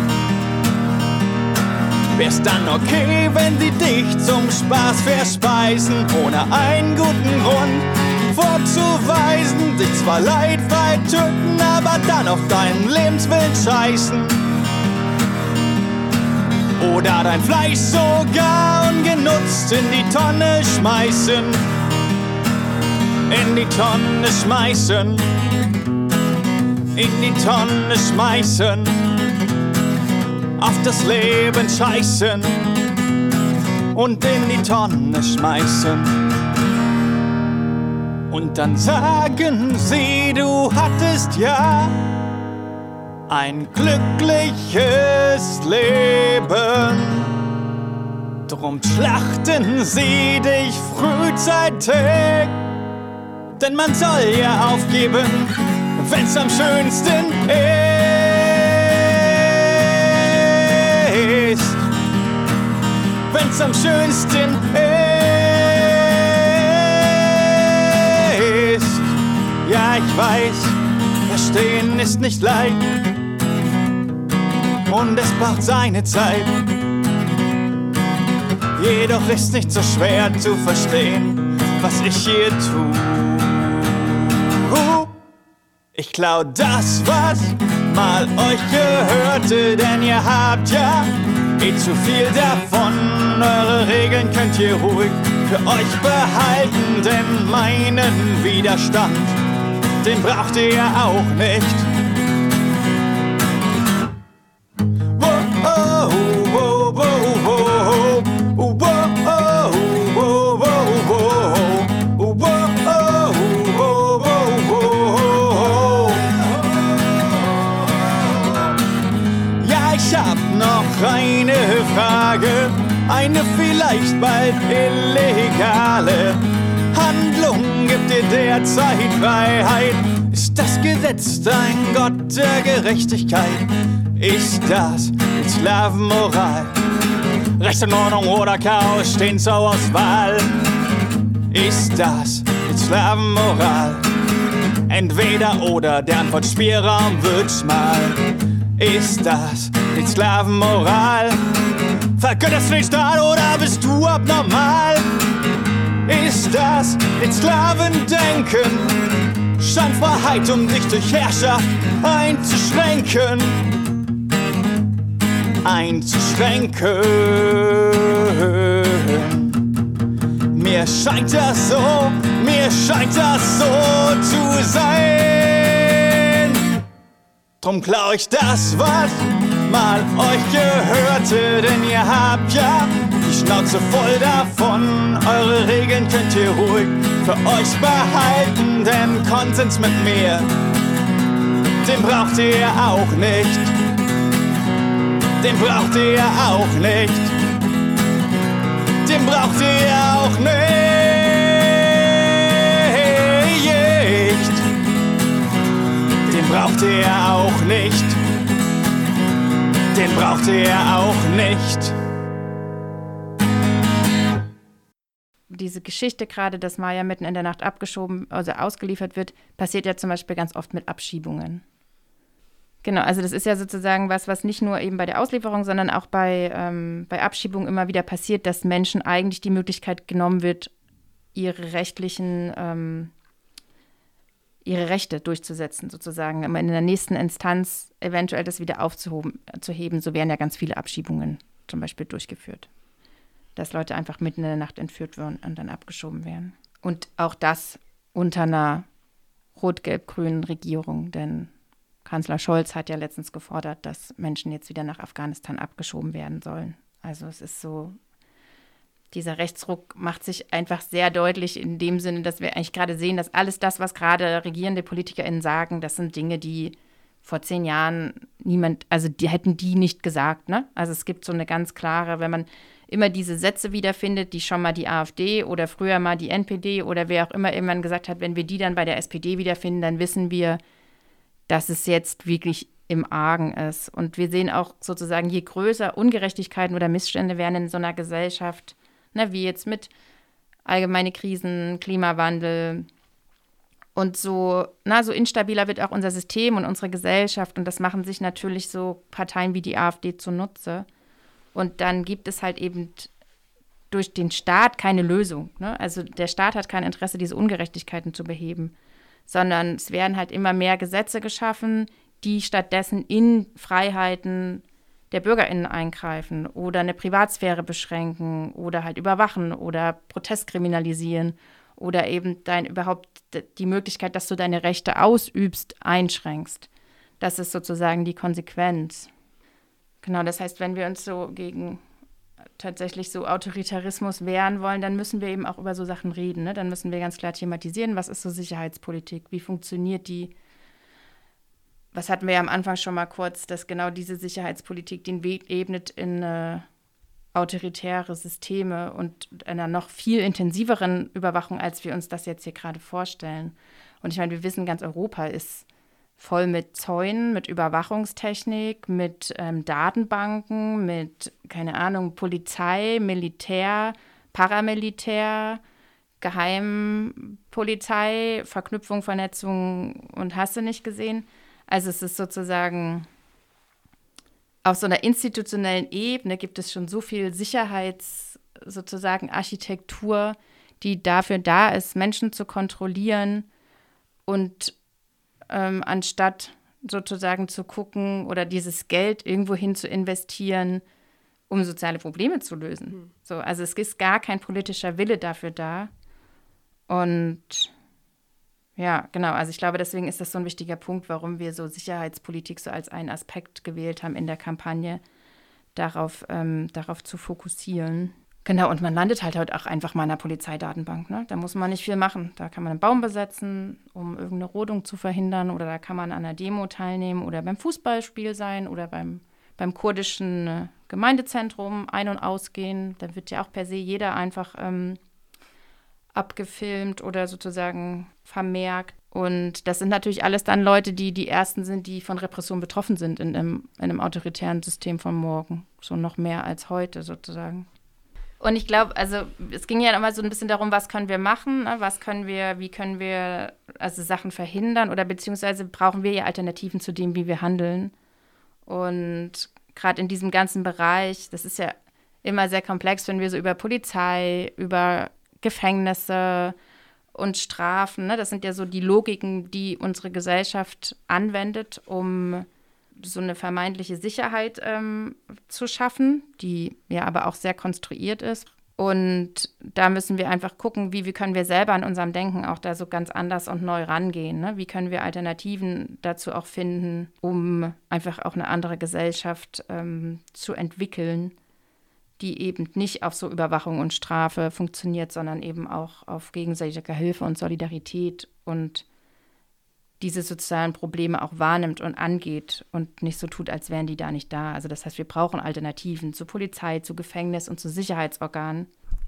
Wär's dann okay, wenn sie dich zum Spaß verspeisen, ohne einen guten Grund vorzuweisen, dich zwar leidfrei töten, aber dann auf deinen Lebenswillen scheißen. Oder dein Fleisch sogar ungenutzt in die Tonne schmeißen. In die Tonne schmeißen. In die Tonne schmeißen. Auf das Leben scheißen. Und in die Tonne schmeißen. Und dann sagen sie, du hattest ja ein glückliches Leben. Drum schlachten sie dich frühzeitig. Denn man soll ja aufgeben, wenn's am schönsten ist. Wenn's am schönsten ist. Ja, ich weiß, verstehen ist nicht leicht. Und es braucht seine Zeit. Jedoch ist nicht so schwer zu verstehen, was ich hier tue. Ich klau das, was mal euch gehörte, denn ihr habt ja eh zu viel davon. Eure Regeln könnt ihr ruhig für euch behalten, denn meinen Widerstand, den braucht ihr auch nicht. Eine Frage, eine vielleicht bald illegale Handlung gibt dir derzeit Freiheit. Ist das Gesetz dein Gott der Gerechtigkeit? Ist das die Sklavenmoral? Recht und Ordnung oder Chaos stehen zur Auswahl. Ist das die Sklavenmoral? Entweder oder, der Antwortspielraum wird schmal. Ist das die Sklavenmoral? Vergötterst du den Staat oder bist du abnormal? Ist das die Sklavendenken? Scheinfreiheit, um dich durch Herrschaft einzuschränken. Einzuschränken. Mir scheint das so, mir scheint das so zu sein. Drum klau ich das, was mal euch gehörte, denn ihr habt ja die Schnauze voll davon. Eure Regeln könnt ihr ruhig für euch behalten, denn Konsens mit mir, den braucht ihr auch nicht. Den braucht ihr auch nicht. Den braucht ihr auch nicht. Den braucht ihr auch nicht. Den braucht ihr auch nicht. Diese Geschichte gerade, dass Maya mitten in der Nacht abgeschoben, also ausgeliefert wird, passiert ja zum Beispiel ganz oft mit Abschiebungen. Genau, also das ist ja sozusagen was, was nicht nur eben bei der Auslieferung, sondern auch bei, ähm, bei Abschiebung immer wieder passiert, dass Menschen eigentlich die Möglichkeit genommen wird, ihre rechtlichen, ähm, ihre Rechte durchzusetzen, sozusagen, immer in der nächsten Instanz eventuell das wieder aufzuheben. So werden ja ganz viele Abschiebungen zum Beispiel durchgeführt. Dass Leute einfach mitten in der Nacht entführt werden und dann abgeschoben werden. Und auch das unter einer rot-gelb-grünen Regierung, denn Kanzler Scholz hat ja letztens gefordert, dass Menschen jetzt wieder nach Afghanistan abgeschoben werden sollen. Also es ist so, dieser Rechtsruck macht sich einfach sehr deutlich in dem Sinne, dass wir eigentlich gerade sehen, dass alles das, was gerade regierende PolitikerInnen sagen, das sind Dinge, die vor zehn Jahren niemand, also die hätten die nicht gesagt, ne? Also es gibt so eine ganz klare, wenn man immer diese Sätze wiederfindet, die schon mal die AfD oder früher mal die N P D oder wer auch immer irgendwann gesagt hat, wenn wir die dann bei der S P D wiederfinden, dann wissen wir, dass es jetzt wirklich im Argen ist. Und wir sehen auch sozusagen, je größer Ungerechtigkeiten oder Missstände werden in so einer Gesellschaft, ne, wie jetzt mit allgemeine Krisen, Klimawandel Und so, na, so instabiler wird auch unser System und unsere Gesellschaft. Und das machen sich natürlich so Parteien wie die AfD zunutze. Und dann gibt es halt eben durch den Staat keine Lösung. Ne? Also der Staat hat kein Interesse, diese Ungerechtigkeiten zu beheben, sondern es werden halt immer mehr Gesetze geschaffen, die stattdessen in Freiheiten der BürgerInnen eingreifen oder eine Privatsphäre beschränken oder halt überwachen oder Protest kriminalisieren oder eben dein überhaupt die Möglichkeit, dass du deine Rechte ausübst, einschränkst. Das ist sozusagen die Konsequenz. Genau, das heißt, wenn wir uns so gegen tatsächlich so Autoritarismus wehren wollen, dann müssen wir eben auch über so Sachen reden. Ne? Dann müssen wir ganz klar thematisieren, was ist so Sicherheitspolitik, wie funktioniert die. Was hatten wir ja am Anfang schon mal kurz, dass genau diese Sicherheitspolitik den Weg ebnet in äh, autoritäre Systeme und einer noch viel intensiveren Überwachung, als wir uns das jetzt hier gerade vorstellen. Und ich meine, wir wissen, ganz Europa ist voll mit Zäunen, mit Überwachungstechnik, mit ähm, Datenbanken, mit, keine Ahnung, Polizei, Militär, Paramilitär, Geheimpolizei, Verknüpfung, Vernetzung und hast du nicht gesehen. Also es ist sozusagen, auf so einer institutionellen Ebene gibt es schon so viel Sicherheits, sozusagen Architektur, die dafür da ist, Menschen zu kontrollieren und ähm, anstatt sozusagen zu gucken oder dieses Geld irgendwo hin zu investieren, um soziale Probleme zu lösen. Mhm. So, also es ist gar kein politischer Wille dafür da. Und ja, genau, also ich glaube, deswegen ist das so ein wichtiger Punkt, warum wir so Sicherheitspolitik so als einen Aspekt gewählt haben in der Kampagne, darauf, ähm, darauf zu fokussieren. Genau, und man landet halt, halt auch einfach mal in einer Polizeidatenbank. Ne? Da muss man nicht viel machen. Da kann man einen Baum besetzen, um irgendeine Rodung zu verhindern, oder da kann man an einer Demo teilnehmen oder beim Fußballspiel sein oder beim, beim kurdischen äh, Gemeindezentrum ein- und ausgehen. Da wird ja auch per se jeder einfach ähm, abgefilmt oder sozusagen vermerkt. Und das sind natürlich alles dann Leute, die die Ersten sind, die von Repression betroffen sind in einem, in einem autoritären System von morgen. So noch mehr als heute sozusagen. Und ich glaube, also es ging ja immer so ein bisschen darum, was können wir machen, ne? Was können wir, wie können wir also Sachen verhindern oder beziehungsweise brauchen wir ja Alternativen zu dem, wie wir handeln. Und gerade in diesem ganzen Bereich, das ist ja immer sehr komplex, wenn wir so über Polizei, über Gefängnisse und Strafen, ne? Das sind ja so die Logiken, die unsere Gesellschaft anwendet, um so eine vermeintliche Sicherheit ähm, zu schaffen, die ja aber auch sehr konstruiert ist. Und da müssen wir einfach gucken, wie, wie können wir selber an unserem Denken auch da so ganz anders und neu rangehen. Ne? Wie können wir Alternativen dazu auch finden, um einfach auch eine andere Gesellschaft ähm, zu entwickeln, die eben nicht auf so Überwachung und Strafe funktioniert, sondern eben auch auf gegenseitiger Hilfe und Solidarität und diese sozialen Probleme auch wahrnimmt und angeht und nicht so tut, als wären die da nicht da. Also das heißt, wir brauchen Alternativen zu Polizei, zu Gefängnis und zu Sicherheitsorganen.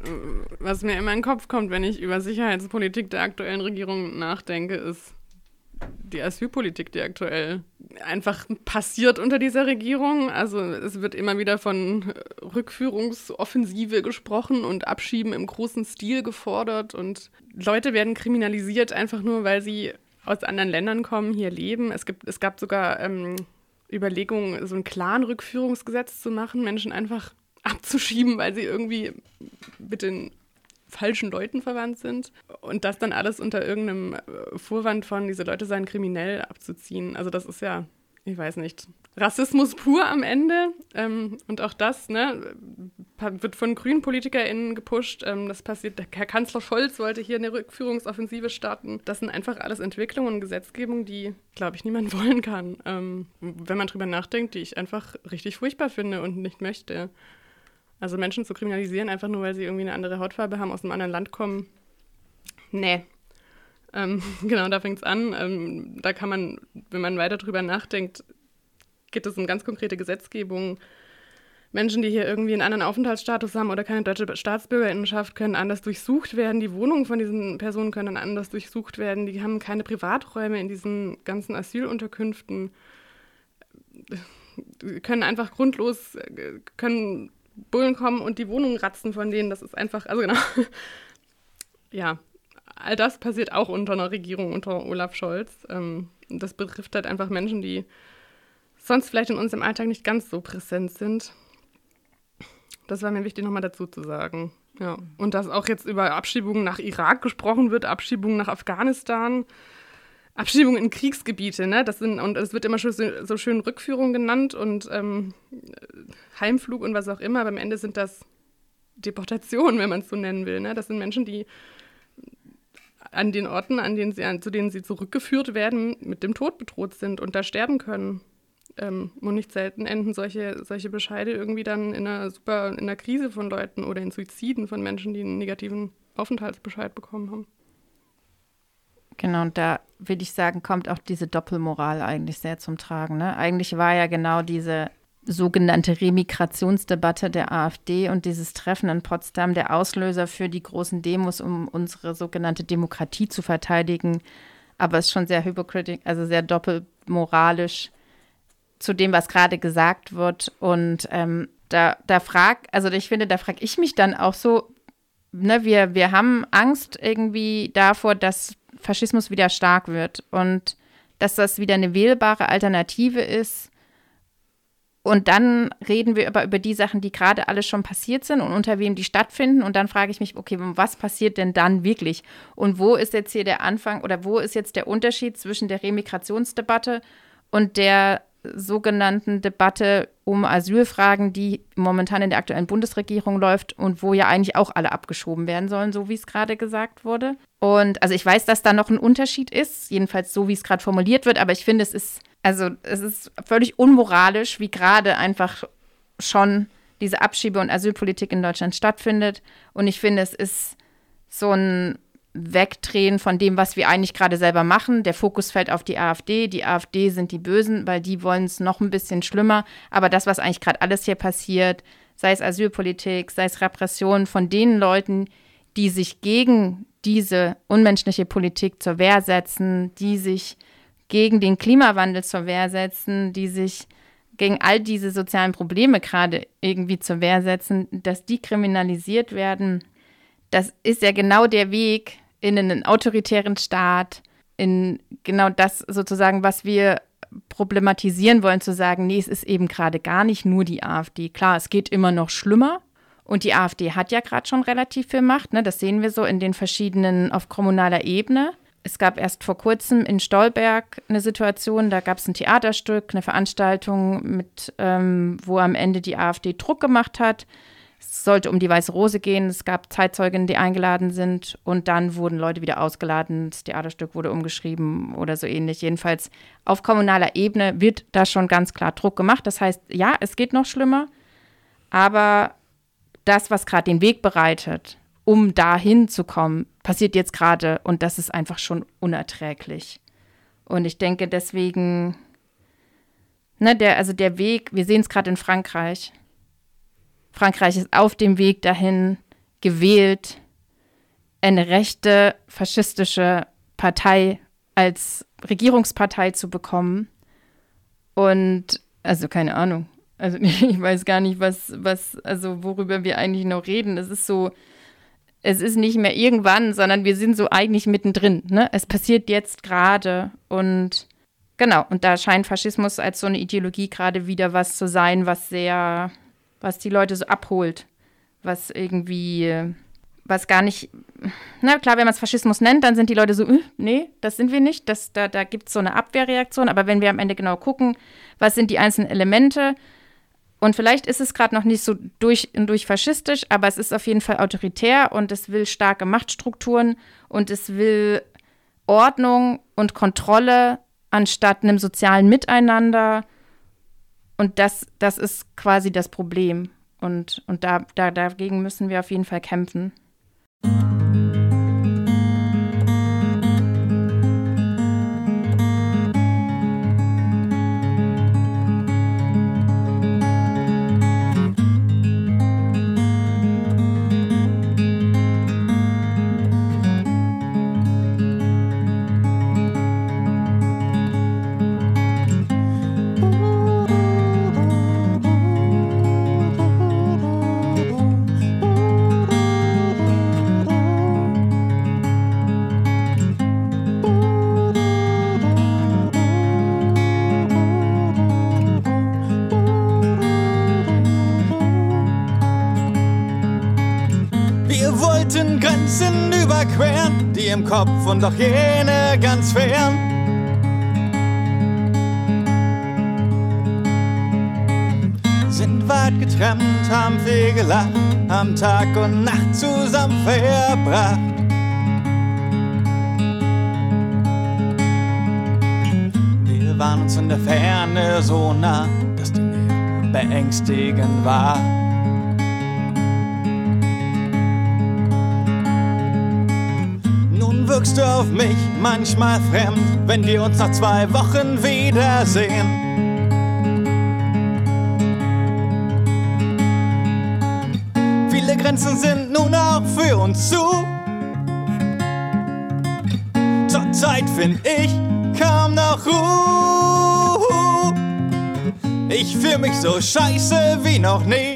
Was mir immer in den Kopf kommt, wenn ich über Sicherheitspolitik der aktuellen Regierung nachdenke, ist die Asylpolitik, die aktuell einfach passiert unter dieser Regierung. Also es wird immer wieder von Rückführungsoffensive gesprochen und Abschieben im großen Stil gefordert und Leute werden kriminalisiert, einfach nur, weil sie aus anderen Ländern kommen, hier leben. Es gibt, es gab sogar ähm, Überlegungen, so ein Clan-Rückführungsgesetz zu machen, Menschen einfach abzuschieben, weil sie irgendwie mit den falschen Leuten verwandt sind. Und das dann alles unter irgendeinem Vorwand von, diese Leute seien kriminell, abzuziehen. Also das ist ja, ich weiß nicht, Rassismus pur am Ende. Ähm, und auch das, ne, wird von grünen PolitikerInnen gepusht. Ähm, das passiert, Herr Kanzler Scholz wollte hier eine Rückführungsoffensive starten. Das sind einfach alles Entwicklungen und Gesetzgebung, die, glaube ich, niemand wollen kann. Ähm, wenn man drüber nachdenkt, die ich einfach richtig furchtbar finde und nicht möchte. Also Menschen zu kriminalisieren, einfach nur, weil sie irgendwie eine andere Hautfarbe haben, aus einem anderen Land kommen. Nee. Ähm, genau, da fängt es an. Ähm, da kann man, wenn man weiter drüber nachdenkt, geht es um ganz konkrete Gesetzgebung. Menschen, die hier irgendwie einen anderen Aufenthaltsstatus haben oder keine deutsche Staatsbürgerinnenschaft, können anders durchsucht werden. Die Wohnungen von diesen Personen können anders durchsucht werden. Die haben keine Privaträume in diesen ganzen Asylunterkünften. Die können einfach grundlos, können Bullen kommen und die Wohnungen ratzen von denen. Das ist einfach, also genau. Ja, all das passiert auch unter einer Regierung, unter Olaf Scholz. Ähm, das betrifft halt einfach Menschen, die sonst vielleicht in unserem Alltag nicht ganz so präsent sind. Das war mir wichtig, nochmal dazu zu sagen. Ja. Und dass auch jetzt über Abschiebungen nach Irak gesprochen wird, Abschiebungen nach Afghanistan, Abschiebungen in Kriegsgebiete, ne? Das sind, und es wird immer schon so, so schön Rückführung genannt und ähm, Heimflug und was auch immer, aber am Ende sind das Deportationen, wenn man es so nennen will. Ne? Das sind Menschen, die an den Orten, an denen sie, an, zu denen sie zurückgeführt werden, mit dem Tod bedroht sind und da sterben können. Ähm, und nicht selten enden solche, solche Bescheide irgendwie dann in einer super in einer Krise von Leuten oder in Suiziden von Menschen, die einen negativen Aufenthaltsbescheid bekommen haben. Genau, und da würde ich sagen, kommt auch diese Doppelmoral eigentlich sehr zum Tragen. Ne? Eigentlich war ja genau diese sogenannte Remigrationsdebatte der AfD und dieses Treffen in Potsdam der Auslöser für die großen Demos, um unsere sogenannte Demokratie zu verteidigen. Aber es ist schon sehr hypocritisch, also sehr doppelmoralisch zu dem, was gerade gesagt wird. Und ähm, da, da frag, also ich finde, da frage ich mich dann auch so, ne, wir, wir haben Angst irgendwie davor, dass Faschismus wieder stark wird und dass das wieder eine wählbare Alternative ist. Und dann reden wir aber über die Sachen, die gerade alle schon passiert sind und unter wem die stattfinden. Und dann frage ich mich, okay, was passiert denn dann wirklich? Und wo ist jetzt hier der Anfang oder wo ist jetzt der Unterschied zwischen der Remigrationsdebatte und der sogenannten Debatte um Asylfragen, die momentan in der aktuellen Bundesregierung läuft und wo ja eigentlich auch alle abgeschoben werden sollen, so wie es gerade gesagt wurde. Und also ich weiß, dass da noch ein Unterschied ist, jedenfalls so, wie es gerade formuliert wird, aber ich finde, es ist, also es ist völlig unmoralisch, wie gerade einfach schon diese Abschiebe- und Asylpolitik in Deutschland stattfindet. Und ich finde, es ist so ein Wegdrehen von dem, was wir eigentlich gerade selber machen. Der Fokus fällt auf die AfD. Die AfD sind die Bösen, weil die wollen es noch ein bisschen schlimmer. Aber das, was eigentlich gerade alles hier passiert, sei es Asylpolitik, sei es Repression von den Leuten, die sich gegen diese unmenschliche Politik zur Wehr setzen, die sich gegen den Klimawandel zur Wehr setzen, die sich gegen all diese sozialen Probleme gerade irgendwie zur Wehr setzen, dass die kriminalisiert werden. Das ist ja genau der Weg in einen autoritären Staat, in genau das sozusagen, was wir problematisieren wollen, zu sagen, nee, es ist eben gerade gar nicht nur die AfD. Klar, es geht immer noch schlimmer und die AfD hat ja gerade schon relativ viel Macht, ne? Das sehen wir so in den verschiedenen, auf kommunaler Ebene. Es gab erst vor kurzem in Stolberg eine Situation, da gab es ein Theaterstück, eine Veranstaltung, mit, ähm, wo am Ende die AfD Druck gemacht hat. Es sollte um die Weiße Rose gehen, es gab Zeitzeugen, die eingeladen sind und dann wurden Leute wieder ausgeladen, das Theaterstück wurde umgeschrieben oder so ähnlich. Jedenfalls auf kommunaler Ebene wird da schon ganz klar Druck gemacht. Das heißt, ja, es geht noch schlimmer, aber das, was gerade den Weg bereitet, um dahin zu kommen, passiert jetzt gerade und das ist einfach schon unerträglich. Und ich denke deswegen, ne, der, also der Weg, wir sehen es gerade in Frankreich, Frankreich ist auf dem Weg dahin gewählt, eine rechte, faschistische Partei als Regierungspartei zu bekommen. Und, also keine Ahnung, also ich weiß gar nicht, was, was, also worüber wir eigentlich noch reden. Es ist so, es ist nicht mehr irgendwann, sondern wir sind so eigentlich mittendrin, ne? Es passiert jetzt gerade und genau, und da scheint Faschismus als so eine Ideologie gerade wieder was zu sein, was sehr, was die Leute so abholt, was irgendwie, was gar nicht, na klar, wenn man es Faschismus nennt, dann sind die Leute so, äh, nee, das sind wir nicht, das, da, da gibt es so eine Abwehrreaktion, aber wenn wir am Ende genau gucken, was sind die einzelnen Elemente, und vielleicht ist es gerade noch nicht so durch und durch faschistisch, aber es ist auf jeden Fall autoritär und es will starke Machtstrukturen und es will Ordnung und Kontrolle anstatt einem sozialen Miteinander. Und das, das ist quasi das Problem. Und, und da, da, dagegen müssen wir auf jeden Fall kämpfen. Grenzen überqueren, die im Kopf und doch jene ganz fern. Sind weit getrennt, haben viel gelacht, haben Tag und Nacht zusammen verbracht. Wir waren uns in der Ferne so nah, dass die Nähe beängstigend war. Nun wirkst du auf mich manchmal fremd, wenn wir uns nach zwei Wochen wiedersehen. Viele Grenzen sind nun auch für uns zu. Zurzeit find ich kaum noch Ruhe. Ich fühl mich so scheiße wie noch nie.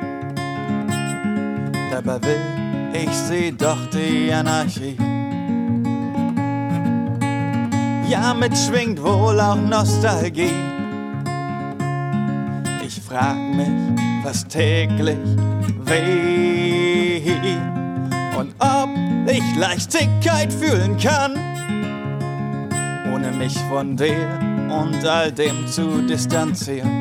Dabei will ich sie doch die Anarchie. Ja, mitschwingt wohl auch Nostalgie. Ich frag mich fast täglich, wie und ob ich Leichtigkeit fühlen kann, ohne mich von dir und all dem zu distanzieren.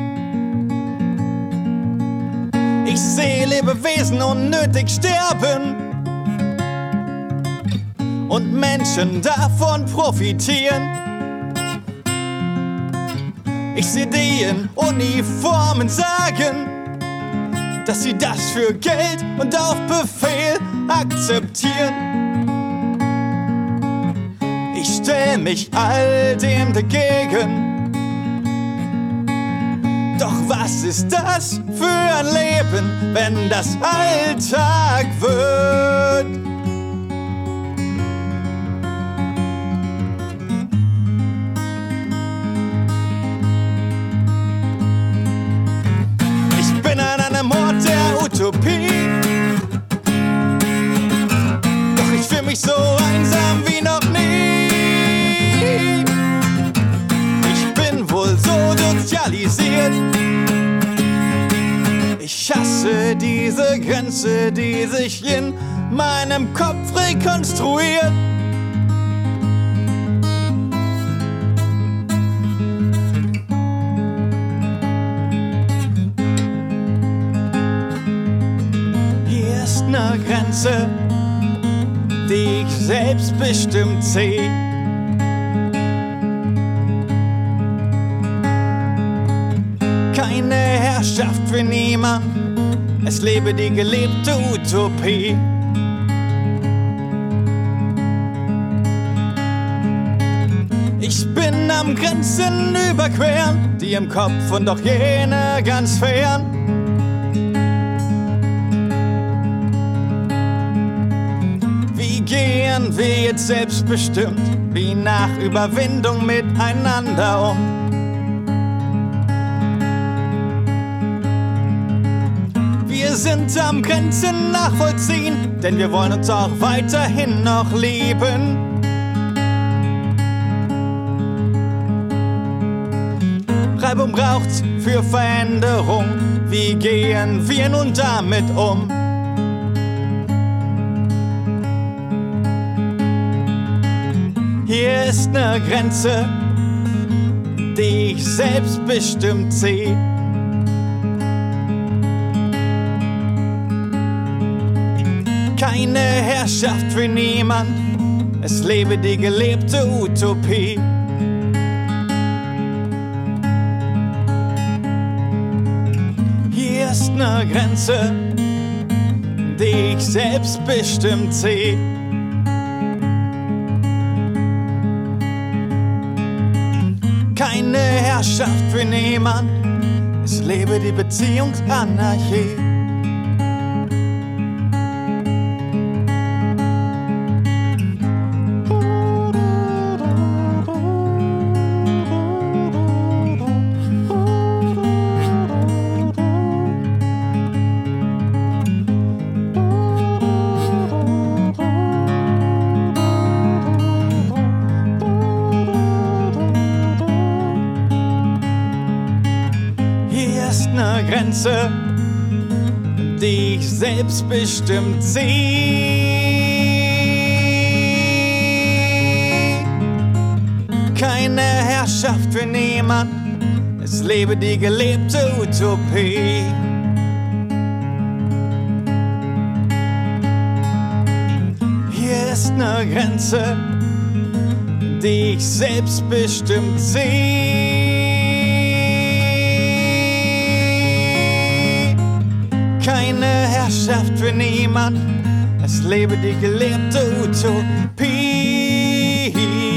Ich sehe Lebewesen unnötig sterben und Menschen davon profitieren. Ich sehe die in Uniformen sagen, dass sie das für Geld und auf Befehl akzeptieren. Ich stell mich all dem dagegen. Doch was ist das für ein Leben, wenn das Alltag wird? Ich bin an einem Ort der Utopie, doch ich fühl mich so einsam wie noch nie. Ich bin wohl so sozialisiert, ich hasse diese Grenze, die sich in meinem Kopf rekonstruiert. Hier ist ne Grenze, die ich selbstbestimmt seh. Keine Herrschaft für niemand, es lebe die gelebte Utopie. Ich bin am Grenzen überqueren, die im Kopf und doch jene ganz fern. Wie gehen wir jetzt selbstbestimmt, wie nach Überwindung miteinander um? Wir sind am Grenzen nachvollziehen, denn wir wollen uns auch weiterhin noch lieben. Reibung braucht's für Veränderung, wie gehen wir nun damit um? Hier ist ne Grenze, die ich selbstbestimmt seh. Keine Herrschaft für niemand, es lebe die gelebte Utopie. Hier ist ne Grenze, die ich selbstbestimmt seh. Keine Herrschaft für niemand, es lebe die Beziehungsanarchie. Grenze, die ich selbstbestimmt sehe. Herrschaft für niemand, es lebe die gelebte Utopie. Hier ist ne Grenze, die ich selbstbestimmt sehe. Keine Herrschaft für niemand, es lebe die gelebte Utopie.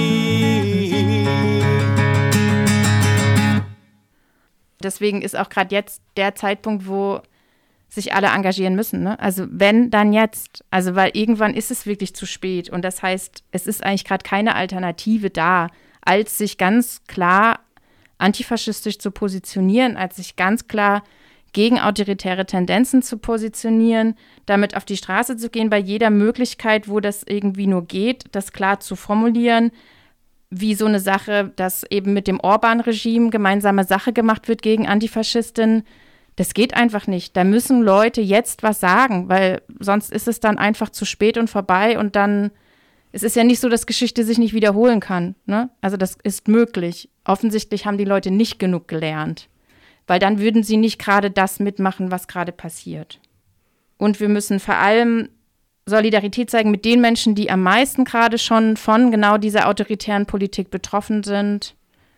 Deswegen ist auch gerade jetzt der Zeitpunkt, wo sich alle engagieren müssen. Ne? Also wenn, dann jetzt. Also weil irgendwann ist es wirklich zu spät. Und das heißt, es ist eigentlich gerade keine Alternative da, als sich ganz klar antifaschistisch zu positionieren, als sich ganz klar gegen autoritäre Tendenzen zu positionieren, damit auf die Straße zu gehen, bei jeder Möglichkeit, wo das irgendwie nur geht, das klar zu formulieren, wie so eine Sache, dass eben mit dem Orban-Regime gemeinsame Sache gemacht wird gegen Antifaschistinnen. Das geht einfach nicht. Da müssen Leute jetzt was sagen, weil sonst ist es dann einfach zu spät und vorbei und dann, es ist ja nicht so, dass Geschichte sich nicht wiederholen kann. Ne? Also das ist möglich. Offensichtlich haben die Leute nicht genug gelernt, weil dann würden sie nicht gerade das mitmachen, was gerade passiert. Und wir müssen vor allem Solidarität zeigen mit den Menschen, die am meisten gerade schon von genau dieser autoritären Politik betroffen sind.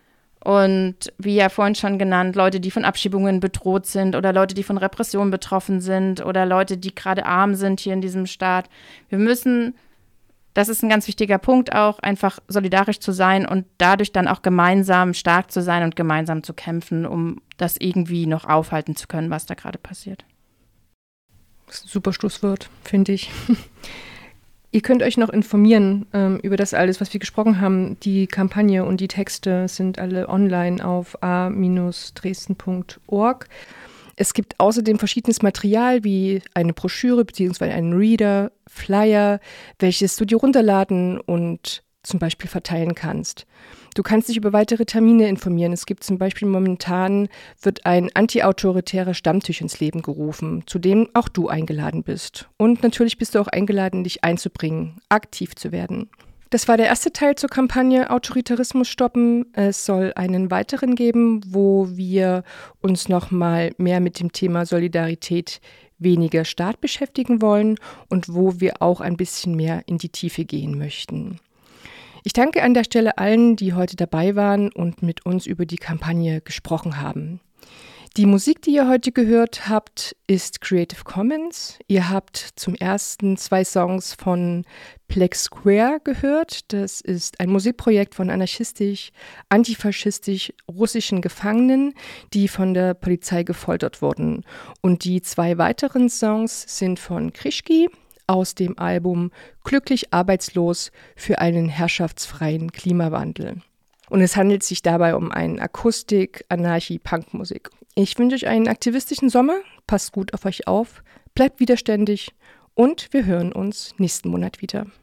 Und wie ja vorhin schon genannt, Leute, die von Abschiebungen bedroht sind oder Leute, die von Repression betroffen sind oder Leute, die gerade arm sind hier in diesem Staat. Wir müssen, das ist ein ganz wichtiger Punkt auch, einfach solidarisch zu sein und dadurch dann auch gemeinsam stark zu sein und gemeinsam zu kämpfen, um das irgendwie noch aufhalten zu können, was da gerade passiert. Das ist ein super Schlusswort, finde ich. Ihr könnt euch noch informieren ähm, über das alles, was wir gesprochen haben. Die Kampagne und die Texte sind alle online auf a Bindestrich dresden Punkt org. Es gibt außerdem verschiedenes Material wie eine Broschüre bzw. einen Reader, Flyer, welches du dir runterladen und zum Beispiel verteilen kannst. Du kannst dich über weitere Termine informieren. Es gibt zum Beispiel momentan, wird ein antiautoritärer Stammtisch ins Leben gerufen, zu dem auch du eingeladen bist. Und natürlich bist du auch eingeladen, dich einzubringen, aktiv zu werden. Das war der erste Teil zur Kampagne Autoritarismus stoppen. Es soll einen weiteren geben, wo wir uns noch mal mehr mit dem Thema Solidarität, weniger Staat beschäftigen wollen und wo wir auch ein bisschen mehr in die Tiefe gehen möchten. Ich danke an der Stelle allen, die heute dabei waren und mit uns über die Kampagne gesprochen haben. Die Musik, die ihr heute gehört habt, ist Creative Commons. Ihr habt zum ersten zwei Songs von Black Square gehört. Das ist ein Musikprojekt von anarchistisch, antifaschistisch russischen Gefangenen, die von der Polizei gefoltert wurden. Und die zwei weiteren Songs sind von Krischki aus dem Album Glücklich arbeitslos für einen herrschaftsfreien Klimawandel. Und es handelt sich dabei um eine Akustik-, Anarchie-Punk-Musik. Ich wünsche euch einen aktivistischen Sommer, passt gut auf euch auf, bleibt widerständig und wir hören uns nächsten Monat wieder.